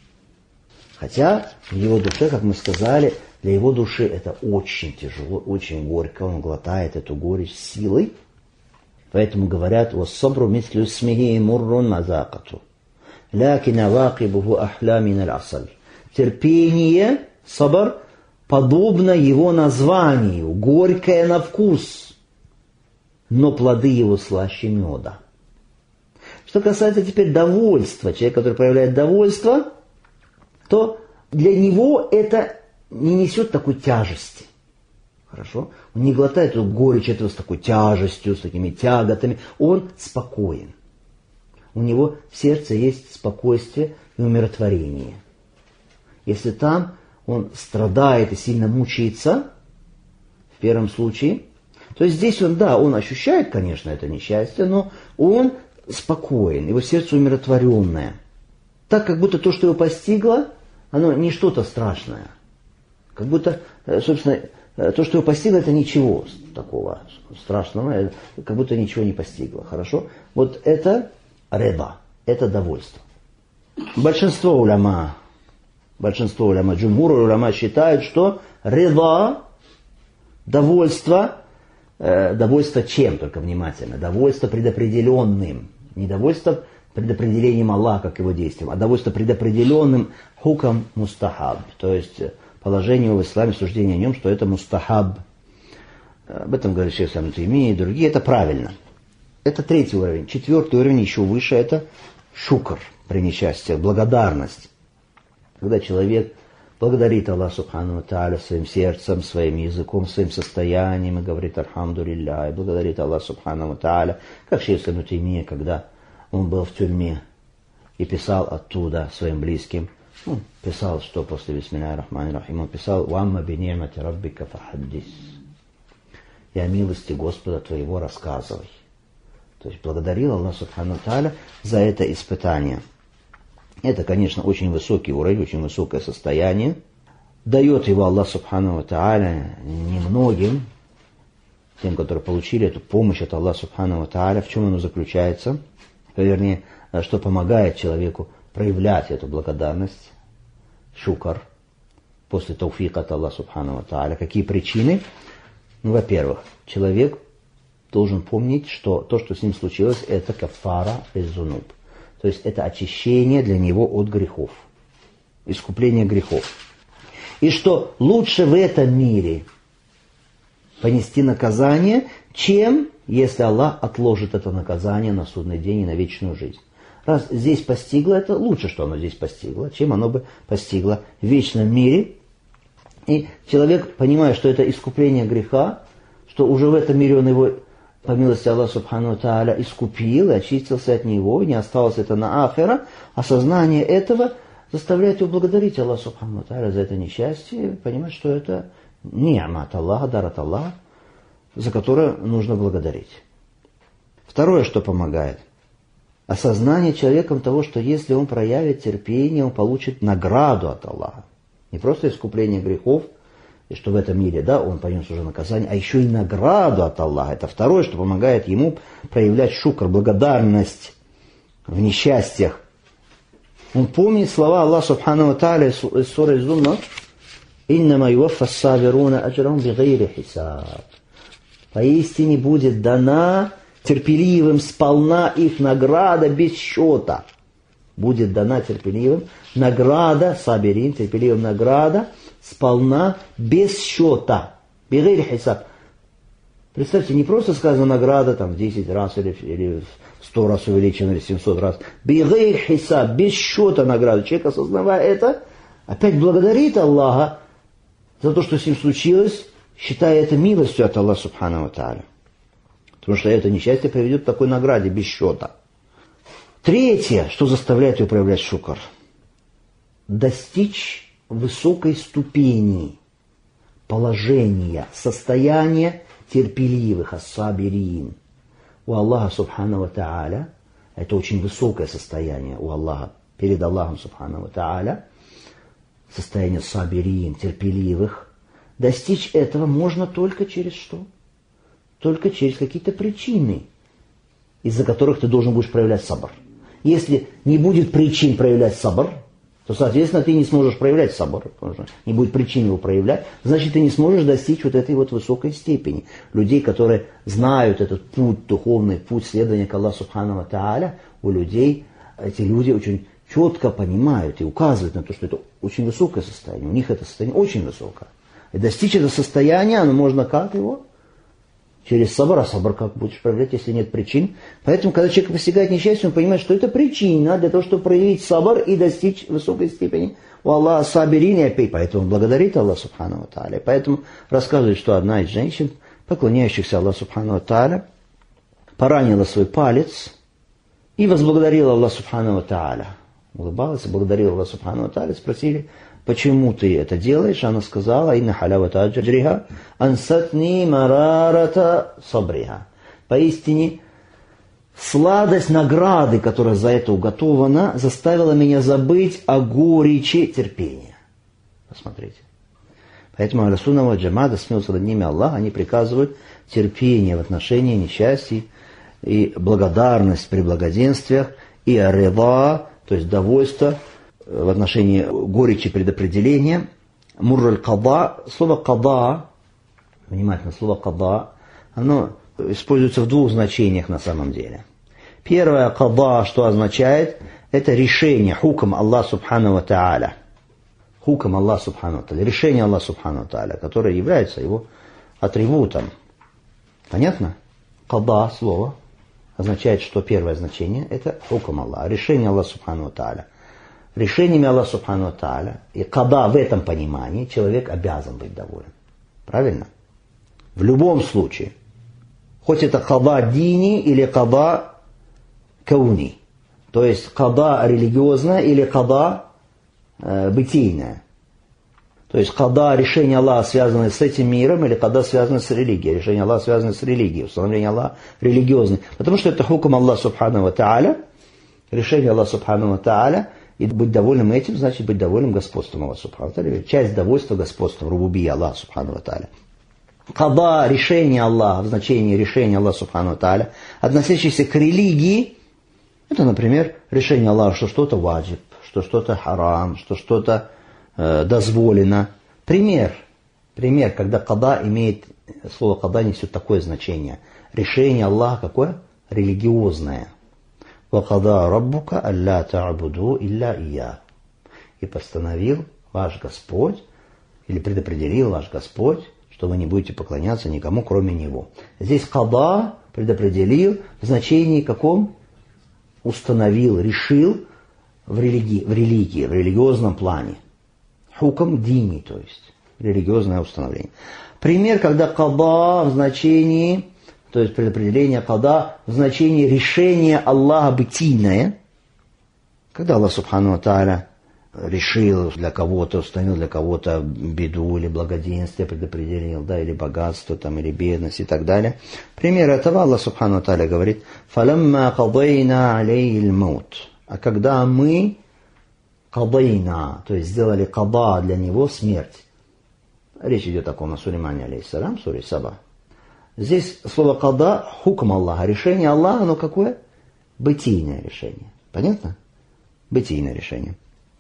Хотя в его душе, как мы сказали, для его души это очень тяжело, очень горько. Он глотает эту горечь силой. Поэтому говорят, «Вассабру мислю смихи муррун мазакату, лякин авакибуху ахля мин аль-асаль». Терпение, сабр, подобно его названию, горькое на вкус, но плоды его слаще меда. Что касается теперь довольства, человек, который проявляет довольство, то для него это не несет такой тяжести. Хорошо? Он не глотает эту горечь этого с такой тяжестью, с такими тяготами. Он спокоен. У него в сердце есть спокойствие и умиротворение. Если там он страдает и сильно мучается, в первом случае, то здесь он, да, он ощущает, конечно, это несчастье, но он спокоен, его сердце умиротворенное. Так, как будто то, что его постигло, оно не что-то страшное. Как будто, собственно, то, что его постигло, это ничего такого страшного, как будто ничего не постигло. Хорошо? Вот это рида, это довольство. Большинство уляма, джумхур уляма считают, что рида, довольство чем, только внимательно, довольство предопределенным, не довольство предопределением Аллаха, как его действием, а довольство предопределенным хукам мустахаб, то есть положение в исламе, суждение о нем, что это мустахаб. Об этом говорит шейх Ислам ибн Таймия и другие, это правильно. Это третий уровень. Четвертый уровень, еще выше, это шукр при несчастьях, благодарность. Когда человек благодарит Аллаха Субхану ва Тааля своим сердцем, своим языком, своим состоянием и говорит «Альхамду лилля», и благодарит Аллаха Субхану ва Тааля, как шейх Ибн Таймия, когда он был в тюрьме и писал оттуда своим близким, писал, что после бисмилляхи рахмани рахим, он писал «Вамма би ни'мати раббика фахаддис», «И о милости Господа твоего рассказывай». То есть благодарил Аллах Субхану ва Тааля за это испытание. Это, конечно, очень высокий уровень, очень высокое состояние. Дает его Аллах Субхану ва Тааля немногим, тем, которые получили эту помощь от Аллаха Субхану ва Тааля. В чем оно заключается? Вернее, что помогает человеку проявлять эту благодарность, шукр. после тауфика от Аллаха Субхану ва Тааля. Какие причины? Ну, во-первых, человек должен помнить, что то, что с ним случилось, это кафара из-зунуб. То есть это очищение для него от грехов. Искупление грехов. И что лучше в этом мире понести наказание, чем если Аллах отложит это наказание на судный день и на вечную жизнь. Раз здесь постигло это, лучше, что оно здесь постигло, чем оно бы постигло в вечном мире. И человек, понимая, что это искупление греха, что уже в этом мире он его, по милости Аллаха Субхану ва Тааля, искупил и очистился от него, не осталось это на ахира, осознание этого заставляет его благодарить Аллаха Субхану ва Тааля за это несчастье, понимать, что это ни'ма от Аллаха, дар от Аллаха, за которое нужно благодарить. Второе, что помогает, осознание человеком того, что если он проявит терпение, он получит награду от Аллаха. Не просто искупление грехов, и что в этом мире, да, он понес уже наказание, а еще и награду от Аллаха. Это второе, что помогает ему проявлять шукр, благодарность в несчастьях. Он помнит слова Аллаха Субхану ва Тааля из суры Az-Zumar: «Иннама юваффа ас-сабируна аджрахум бигайри хисаб». Поистине будет дана терпеливым сполна их награда без счета. Будет дана терпеливым награда, сабирин, терпеливым награда сполна без счета. Бигайри хисаб. Представьте, не просто сказано награда там в 10 раз или в 100 раз увеличена, или 700 раз. Бигайри хисаб, без счета награда. Человек, осознавая это, опять благодарит Аллаха за то, что с ним случилось, считая это милостью от Аллаха Субхану ва Тааля. Потому что это несчастье приведет к такой награде без счета. Третье, что заставляет его проявлять шукр. Достичь высокой ступени, положения, состояния терпеливых, ас-сабирин. У Аллаха Субхану ва Тааля, это очень высокое состояние у Аллаха, перед Аллахом Субхану ва Тааля, состояние сабирин, терпеливых. Достичь этого можно только через что? Только через какие-то причины, из-за которых ты должен будешь проявлять сабр. Если не будет причин проявлять сабр, то, соответственно, ты не сможешь проявлять сабр. Не будет причин его проявлять, значит, ты не сможешь достичь вот этой вот высокой степени. Людей, которые знают этот путь, духовный путь следования к Аллаху Субхану ва Тааля, у людей, эти люди очень четко понимают и указывают на то, что это очень высокое состояние. У них это состояние очень высокое. И достичь этого состояния, оно можно как его? Через сабр. А сабр как будешь проявлять, если нет причин? Поэтому, когда человек постигает несчастье, он понимает, что это причина для того, чтобы проявить сабр и достичь высокой степени у Аллаха сабирин, и опять поэтому благодарит Аллах Субхану ва Тааля. Поэтому рассказывает, что одна из женщин, поклоняющихся Аллаху Субхану ва Тааля, поранила свой палец и возблагодарила Аллаха Субхану ва Тааля. Улыбалась и благодарила Аллаха Субхану ва Тааля. Спросили: почему ты это делаешь? Она сказала: «Инна халявата аджриха ансатни марарата сабриха». Поистине, сладость награды, которая за это уготована, заставила меня забыть о горечи терпения. Посмотрите. Поэтому Ахлю Сунна валь Джамаат, смеются над ними Аллах, они приказывают терпение в отношении несчастий и благодарность при благоденствиях, и арева, то есть довольство в отношении горечи предопределения. Мурр аль-када, слово када, внимательно, слово када, оно используется в двух значениях на самом деле. Первое, када, что означает, это решение, хукм Аллах Субхану ва Тааля. Хукм Аллах Субхану ва Тааля, решение Аллаха Субхану ва Тааля, которое является его атрибутом. Понятно? Када, слово, означает, что первое значение, это хукм Аллах, решение Аллаха Субхану ва Тааля. Решениями Аллаха Субхану ва Тааля, и када в этом понимании, человек обязан быть доволен. Правильно? В любом случае. Хоть это када дини или када кауни. То есть када религиозная или када бытийная. То есть када решение Аллаха, связанное с этим миром, или када связанное с религией. Решение Аллаха, связанное с религией. Установление Аллаха религиозное. Потому что это хукм Аллаха Субхану ва Тааля. Решение Аллаха Субхану ва Тааля. И быть довольным этим, значит быть довольным господством Аллаха Субхану ва Тааля. Часть довольства господством, рубубия Аллаха Субхану ва Тааля. Када, решение Аллаха, в значении решения Аллаха Субхану ва Тааля, относящиеся к религии, это, например, решение Аллаха, что что-то ваджиб, что что-то харам, что что-то дозволено. Пример, когда када имеет, слово када несет такое значение. Решение Аллаха какое? Религиозное. وَقَضَى رَبُّكَ أَلَّا تَعْبُدُوا إِلَّا إِيَّاهُ. И постановил ваш Господь, или предопределил ваш Господь, что вы не будете поклоняться никому, кроме Него. Здесь када предопределил в значении каком? Установил, решил в религии, в религиозном плане. Хукам дини, то есть религиозное установление. Пример, когда када в значении, то есть предопределение када в значении решения Аллаха бытийное, когда Аллах Субхану ва Тааля решил для кого-то, установил для кого-то беду или благоденствие, предопределил, да, или богатство, там, или бедность и так далее. Пример этого Аллах Субхану ва Тааля говорит: «Фаламма кадайна алейхи л-маут». А когда мы кадайна, то есть сделали када для него смерть. Речь идет о ком? О Сулеймане алейхиссалям, суре Саба. Здесь слово када, хукм Аллаха, решение Аллаха, оно какое? Бытийное решение. Понятно? Бытийное решение.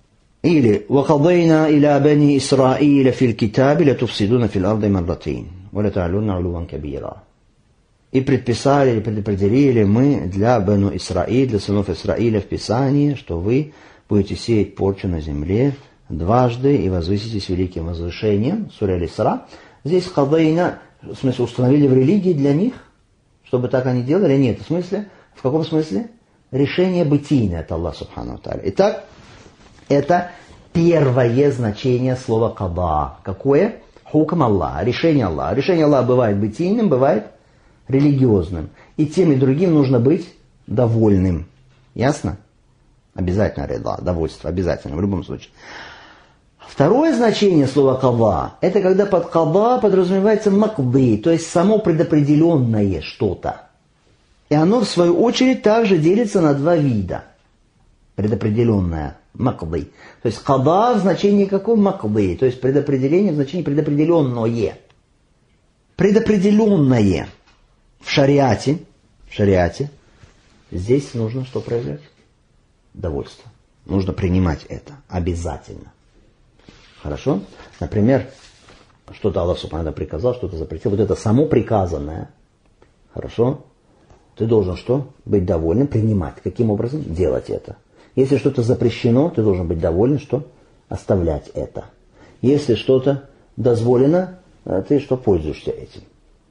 Или وَقَضَيْنَا إِلَى بَنِي إِسْرَائِيلَ فِي الْكِتَابِ لَتُفْسِدُونَ فِي الْأَرْضِ مَرَّتَيْنِ وَلَتَعْلُنَّ عُلُوًّا كَبِيرًا. И предписали, или предопределили мы для Бену Исраиль, для сынов Исраиля в Писании, что вы будете сеять порчу на земле дважды и возвыситесь великим возвышением. Сура Аль-Исра. Здесь кадайна, в смысле, установили в религии для них, чтобы так они делали? Нет. В смысле? В каком смысле? Решение бытийное от Аллаха Субхану ва Тааля. Итак, это первое значение слова када. Какое? Хукм Аллаха, решение Аллаха. Решение Аллаха бывает бытийным, бывает религиозным. И тем и другим нужно быть довольным. Ясно? Обязательно рида, довольство, обязательно, в любом случае. Второе значение слова када, это когда под када подразумевается макды, то есть само предопределенное что-то. И оно, в свою очередь, также делится на два вида. Предопределенное, макды. То есть када в значении каком? Макды. То есть предопределение в значении предопределенное. Предопределенное. В шариате, здесь нужно что проявлять? Довольство. Нужно принимать это. Обязательно. Хорошо? Например, что-то Аллах Субхану приказал, что-то запретил. Вот это само приказанное. Хорошо? Ты должен что? Быть довольным, принимать. Каким образом? Делать это. Если что-то запрещено, ты должен быть доволен, что? Оставлять это. Если что-то дозволено, ты что? Пользуешься этим.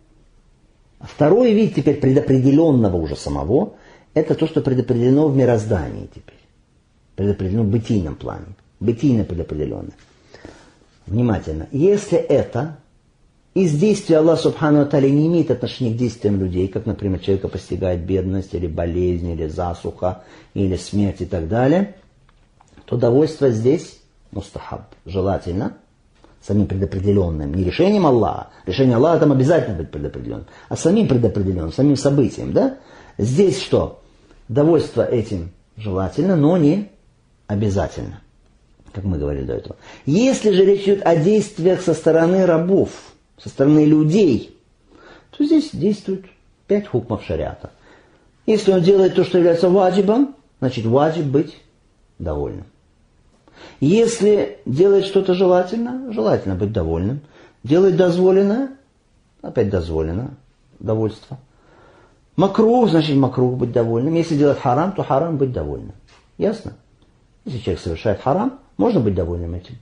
Второй вид теперь предопределенного уже самого, это то, что предопределено в мироздании теперь. Предопределено в бытийном плане. Бытийно предопределенное. Внимательно. Если это из действия Аллаха Субхану ва Тааля не имеет отношения к действиям людей, как, например, человека постигает бедность, или болезнь, или засуха, или смерть и так далее, то довольство здесь мустахаб, желательно, самим предопределенным, не решением Аллаха. Решение Аллаха там обязательно быть предопределенным, а самим предопределенным, самим событием. Да? Здесь что? Довольство этим желательно, но не обязательно, как мы говорили до этого. Если же речь идет о действиях со стороны рабов, со стороны людей, то здесь действует 5 хукмов шариата. Если он делает то, что является ваджибом, значит ваджиб быть довольным. Если делает что-то желательно, желательно быть довольным. Делает дозволенное, опять дозволено, довольство. Макрух, значит макрух быть довольным. Если делает харам, то харам быть довольным. Ясно? Если человек совершает харам, можно быть довольным этим.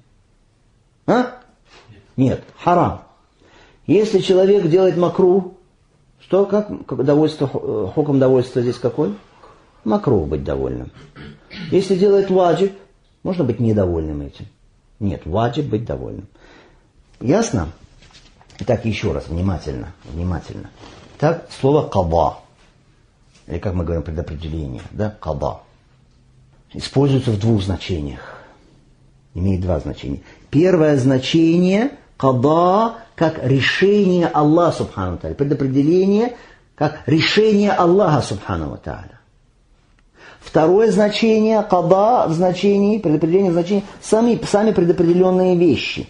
А? Нет, харам. Если человек делает макрух, что, как довольство, хукм довольства здесь какой? Макрух быть довольным. Если делает ваджиб, можно быть недовольным этим. Нет, ваджиб быть довольным. Ясно? Итак, еще раз, внимательно. Так, слово када, или как мы говорим, предопределение, да, када, используется в 2 значениях. Имеет 2 значения. Первое значение када как решение Аллаха Субхану ва Тааля, предопределение как решение Аллаха Субхану ва Тааля. Второе значение када в значении, предопределение в значении сами предопределенные вещи.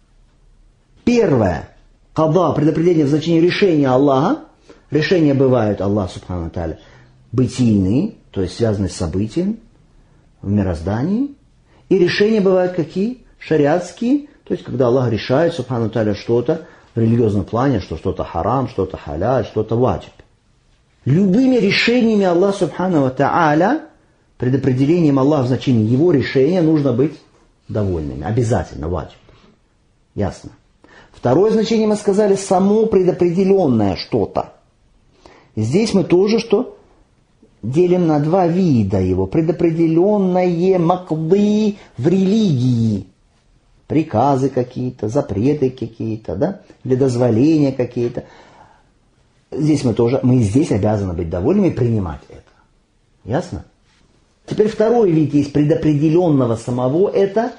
Первое, када, предопределение в значении решения Аллаха. Решения бывают, Аллах Субхану ва Тааля, бытийные, то есть связанные с событием в мироздании. И решения бывают какие? Шариатские, то То есть, когда Аллах решает, субхану та'аля, что-то в религиозном плане, что что-то харам, что-то халяль, что-то ваджиб. Любыми решениями Аллах, субхану та'аля, предопределением Аллаха в значении его решения нужно быть довольными. Обязательно, ваджиб. Ясно. Второе значение мы сказали, само предопределенное что-то. Здесь мы тоже что? Делим на два вида его. Предопределенное макды в религии. Приказы какие-то, запреты какие-то, да? Или дозволения какие-то. Здесь мы здесь обязаны быть довольными и принимать это. Ясно? Теперь второй вид есть предопределенного самого. Это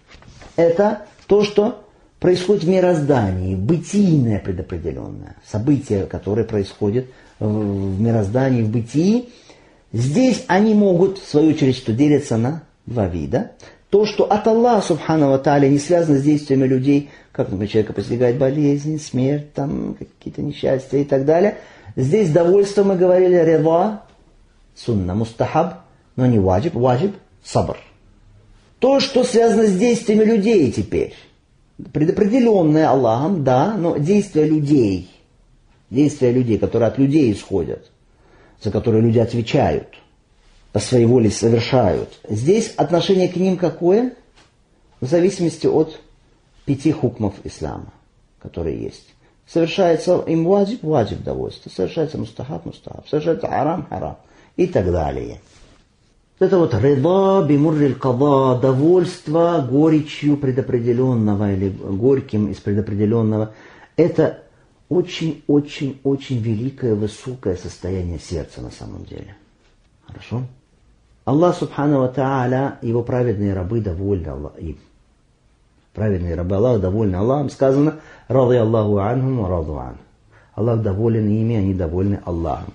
то, что происходит в мироздании, бытийное предопределенное. События, которые происходят в мироздании, в бытии. Здесь они могут, в свою очередь, что делятся на два вида. То, что от Аллаха, субхану ва тааля, не связано с действиями людей, как, например, человека постигает болезнь, смерть, там, какие-то несчастья и так далее. Здесь довольство, мы говорили, рида, сунна, мустахаб, но не ваджиб, ваджиб, сабр. То, что связано с действиями людей теперь, предопределенное Аллахом, да, но действия людей, которые от людей исходят, за которые люди отвечают, по своей воле совершают. Здесь отношение к ним какое? В зависимости от 5 хукмов ислама, которые есть. Совершается им ваджиб, ваджиб довольство. Совершается мустахаб, мустахаб. Совершается харам, харам. И так далее. Это вот рида бимурриль када, довольство горечью предопределенного или горьким из предопределенного. Это очень-очень-очень великое, высокое состояние сердца на самом деле. Хорошо? Аллах, субхану ва тааля, его праведные рабы довольны им. Праведные рабы Аллаха довольны Аллахом. Сказано, рады Аллаху анхум ва раду ан. Аллах доволен ими, они довольны Аллахом.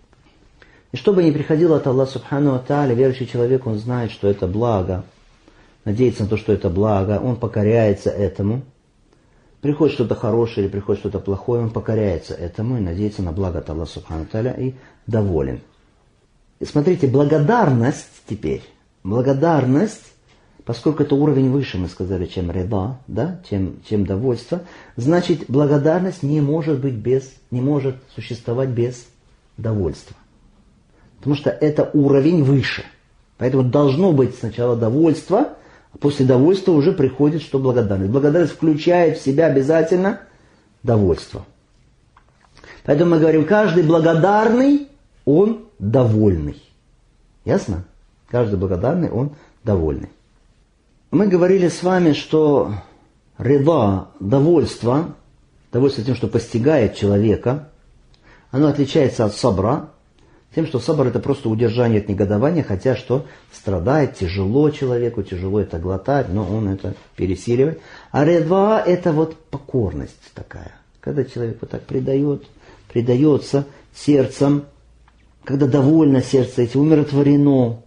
И что бы ни приходило от Аллаха, субхану ва тааля, верующий человек, он знает, что это благо, надеется на то, что это благо, он покоряется этому. Приходит что-то хорошее или приходит что-то плохое, он покоряется этому и надеется на благо от Аллаха, субхану ва тааля, и доволен. И смотрите, благодарность теперь, поскольку это уровень выше, мы сказали, чем рида, да, чем довольство, значит, благодарность не может существовать без довольства. Потому что это уровень выше. Поэтому должно быть сначала довольство, а после довольства уже приходит что благодарность. Благодарность включает в себя обязательно довольство. Поэтому мы говорим, каждый благодарный, он довольный. Ясно? Каждый благодарный, он довольный. Мы говорили с вами, что рида, довольство тем, что постигает человека, оно отличается от сабра, тем, что сабр это просто удержание от негодования, хотя что страдает, тяжело человеку, тяжело это глотать, но он это пересиливает. А рида это вот покорность такая, когда человек вот так предается сердцем, когда довольно сердце эти, умиротворено.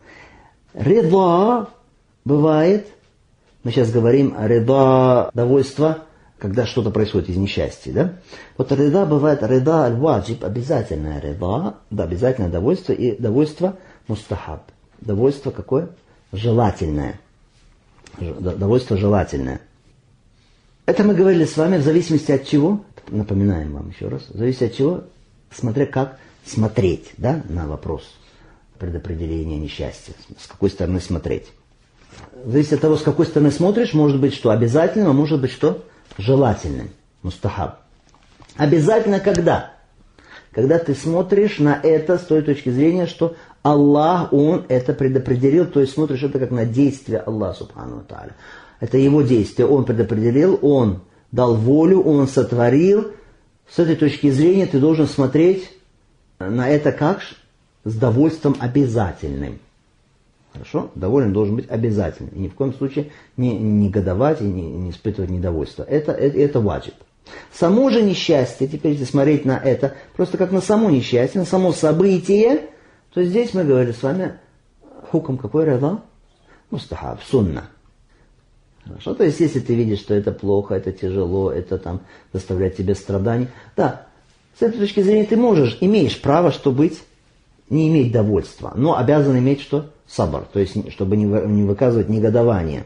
Рида бывает, мы сейчас говорим о рида довольства, когда что-то происходит из несчастья, да? Вот рида бывает, рида аль-ваджиб, обязательное рида, да, обязательное довольство, и довольство мустахаб. Довольство какое? Желательное. Довольство желательное. Это мы говорили с вами в зависимости от чего, напоминаем вам еще раз, в зависимости от чего, смотря как смотреть, да, на вопрос предопределения несчастья, с какой стороны смотреть. Зависит от того, с какой стороны смотришь, может быть, что обязательным, а может быть, что желательным. Мустахаб. Обязательно когда? Когда ты смотришь на это с той точки зрения, что Аллах, Он это предопределил, то есть смотришь это как на действие Аллаха, субхану ва тааля. Это Его действие, Он предопределил, Он дал волю, Он сотворил. С этой точки зрения ты должен смотреть на это как? С довольством обязательным. Хорошо? Доволен должен быть обязательным. И ни в коем случае не негодовать и не испытывать недовольство. Это ваджиб. Само же несчастье, теперь если смотреть на это, просто как на само несчастье, на само событие, то здесь мы говорили с вами, хукм какой рида? Мустахаб, сунна. Хорошо? То есть если ты видишь, что это плохо, это тяжело, это там доставляет тебе страданий, да, с этой точки зрения ты имеешь право, что не иметь довольства, но обязан иметь что? Сабр, то есть чтобы не выказывать негодование.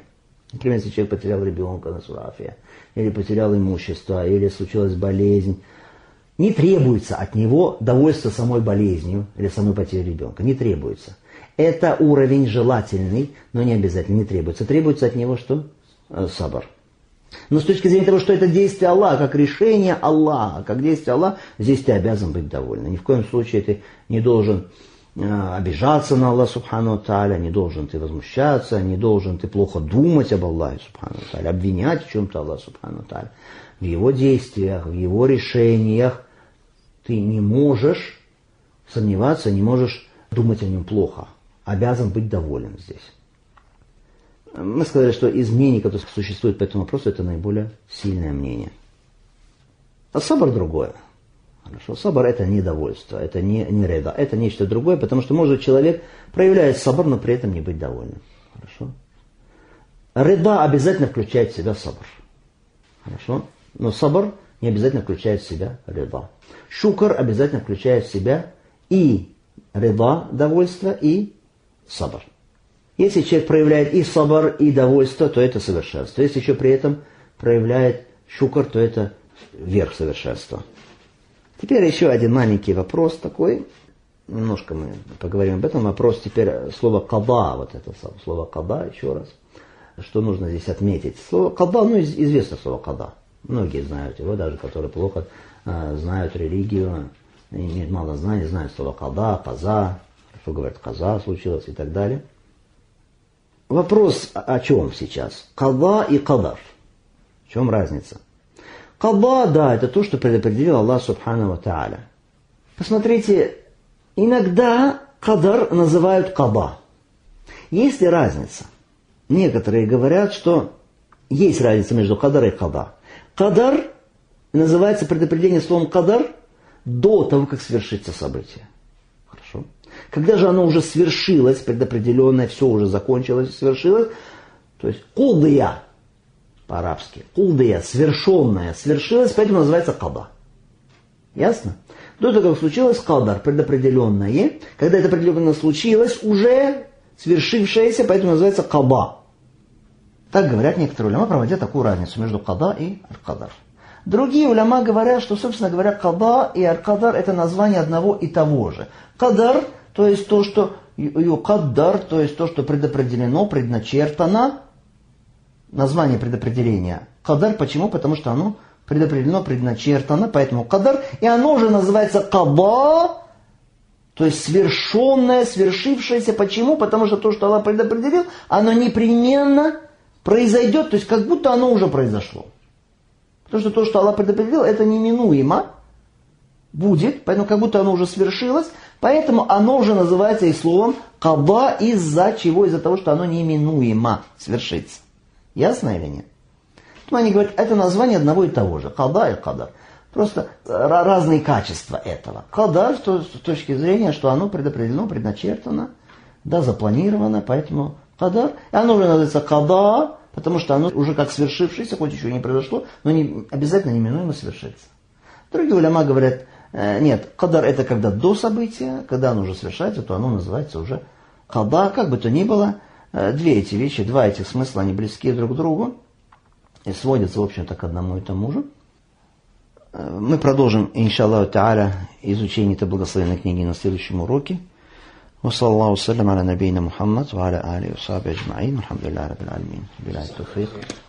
Например, если человек потерял ребенка на сурафия, или потерял имущество, или случилась болезнь, не требуется от него довольство самой болезнью или самой потерей ребенка. Не требуется. Это уровень желательный, но не обязательно, не требуется. Требуется от него что? Сабр. Но с точки зрения того, что это действие Аллаха, как решение Аллаха, как действие Аллаха, здесь ты обязан быть доволен. Ни в коем случае ты не должен обижаться на Аллаха Субхану Тааля, не должен ты возмущаться, не должен ты плохо думать об Аллахе Субхану Тааля, обвинять в чем-то Аллаха Субхану Тааля. В его действиях, в его решениях ты не можешь сомневаться, не можешь думать о нем плохо. Обязан быть доволен здесь. Мы сказали, что из мнений, которые существуют по этому вопросу, это наиболее сильное мнение. А сабр другое. Хорошо. Сабр это недовольство, это не реда, это нечто другое, потому что может человек проявляет сабр, но при этом не быть довольным. Хорошо. Реда обязательно включает в себя сабр. Хорошо. Но сабр не обязательно включает в себя реда. Шукр обязательно включает в себя и реда, довольство, и сабр. Если человек проявляет и сабр, и довольство, то это совершенство. Если еще при этом проявляет шукр, то это верх совершенства. Теперь еще один маленький вопрос такой. Немножко мы поговорим об этом. Вопрос теперь слово «када». Вот это слово «када» еще раз. Что нужно здесь отметить? Слово «када», ну известно слово «када». Многие знают его, даже которые плохо знают религию, имеют мало знаний, знают слово «када», «каза», что говорят «каза» случилось и так далее. Вопрос о чем сейчас? Када и кадар. В чем разница? Када, да, это то, что предопределил Аллах Субхану ва Тааля. Посмотрите, иногда кадар называют када. Есть ли разница? Некоторые говорят, что есть разница между кадар и када. Кадар называется предопределение словом кадар до того, как свершится событие. Хорошо. Когда же оно уже свершилось, предопределенное, все уже закончилось, свершилось, то есть кудия по-арабски, кудия, свершенное, свершилось, поэтому называется када. Ясно? До того, как случилось кадар, предопределенное, когда это определенно случилось, уже свершившееся, поэтому называется када. Так говорят некоторые уляма, проводя такую разницу между када и аль-кадар. Другие уляма говорят, что, собственно говоря, када и аль-кадар это название одного и того же. Кадар, то есть то, что юкаддар, то есть то, что предопределено, предначертано. Название предопределения. Кадар почему? Потому что оно предопределено, предначертано, поэтому кадар. И оно же называется када, то есть свершенное, свершившееся. Почему? Потому что то, что Аллах предопределил, оно непременно произойдет, то есть как будто оно уже произошло. Потому что то, что Аллах предопределил, это неминуемо будет, поэтому как будто оно уже свершилось, поэтому оно уже называется и словом када из-за чего? Из-за того, что оно неминуемо свершится. Ясно или нет? Но они говорят, это название одного и того же. Када и кадар. Просто разные качества этого. Кадар с точки зрения, что оно предопределено, предначертано, да, запланировано, поэтому кадар. И оно уже называется када, потому что оно уже как свершившееся, хоть еще не произошло, но не, обязательно неминуемо свершится. Другие уляма говорят, нет, кадар это когда до события, когда оно уже совершается, то оно называется уже када. Как бы то ни было, две эти вещи, два этих смысла, они близки друг к другу и сводятся, в общем-то, к одному и тому же. Мы продолжим, иншаллаху та'аля, изучение этой благословенной книги на следующем уроке. Вассалаллаху салям аля набийна Мухаммад ва аля али ва сахби аджмаин. Алхамдулиллахи раббил аламин. Биллахи тауфик.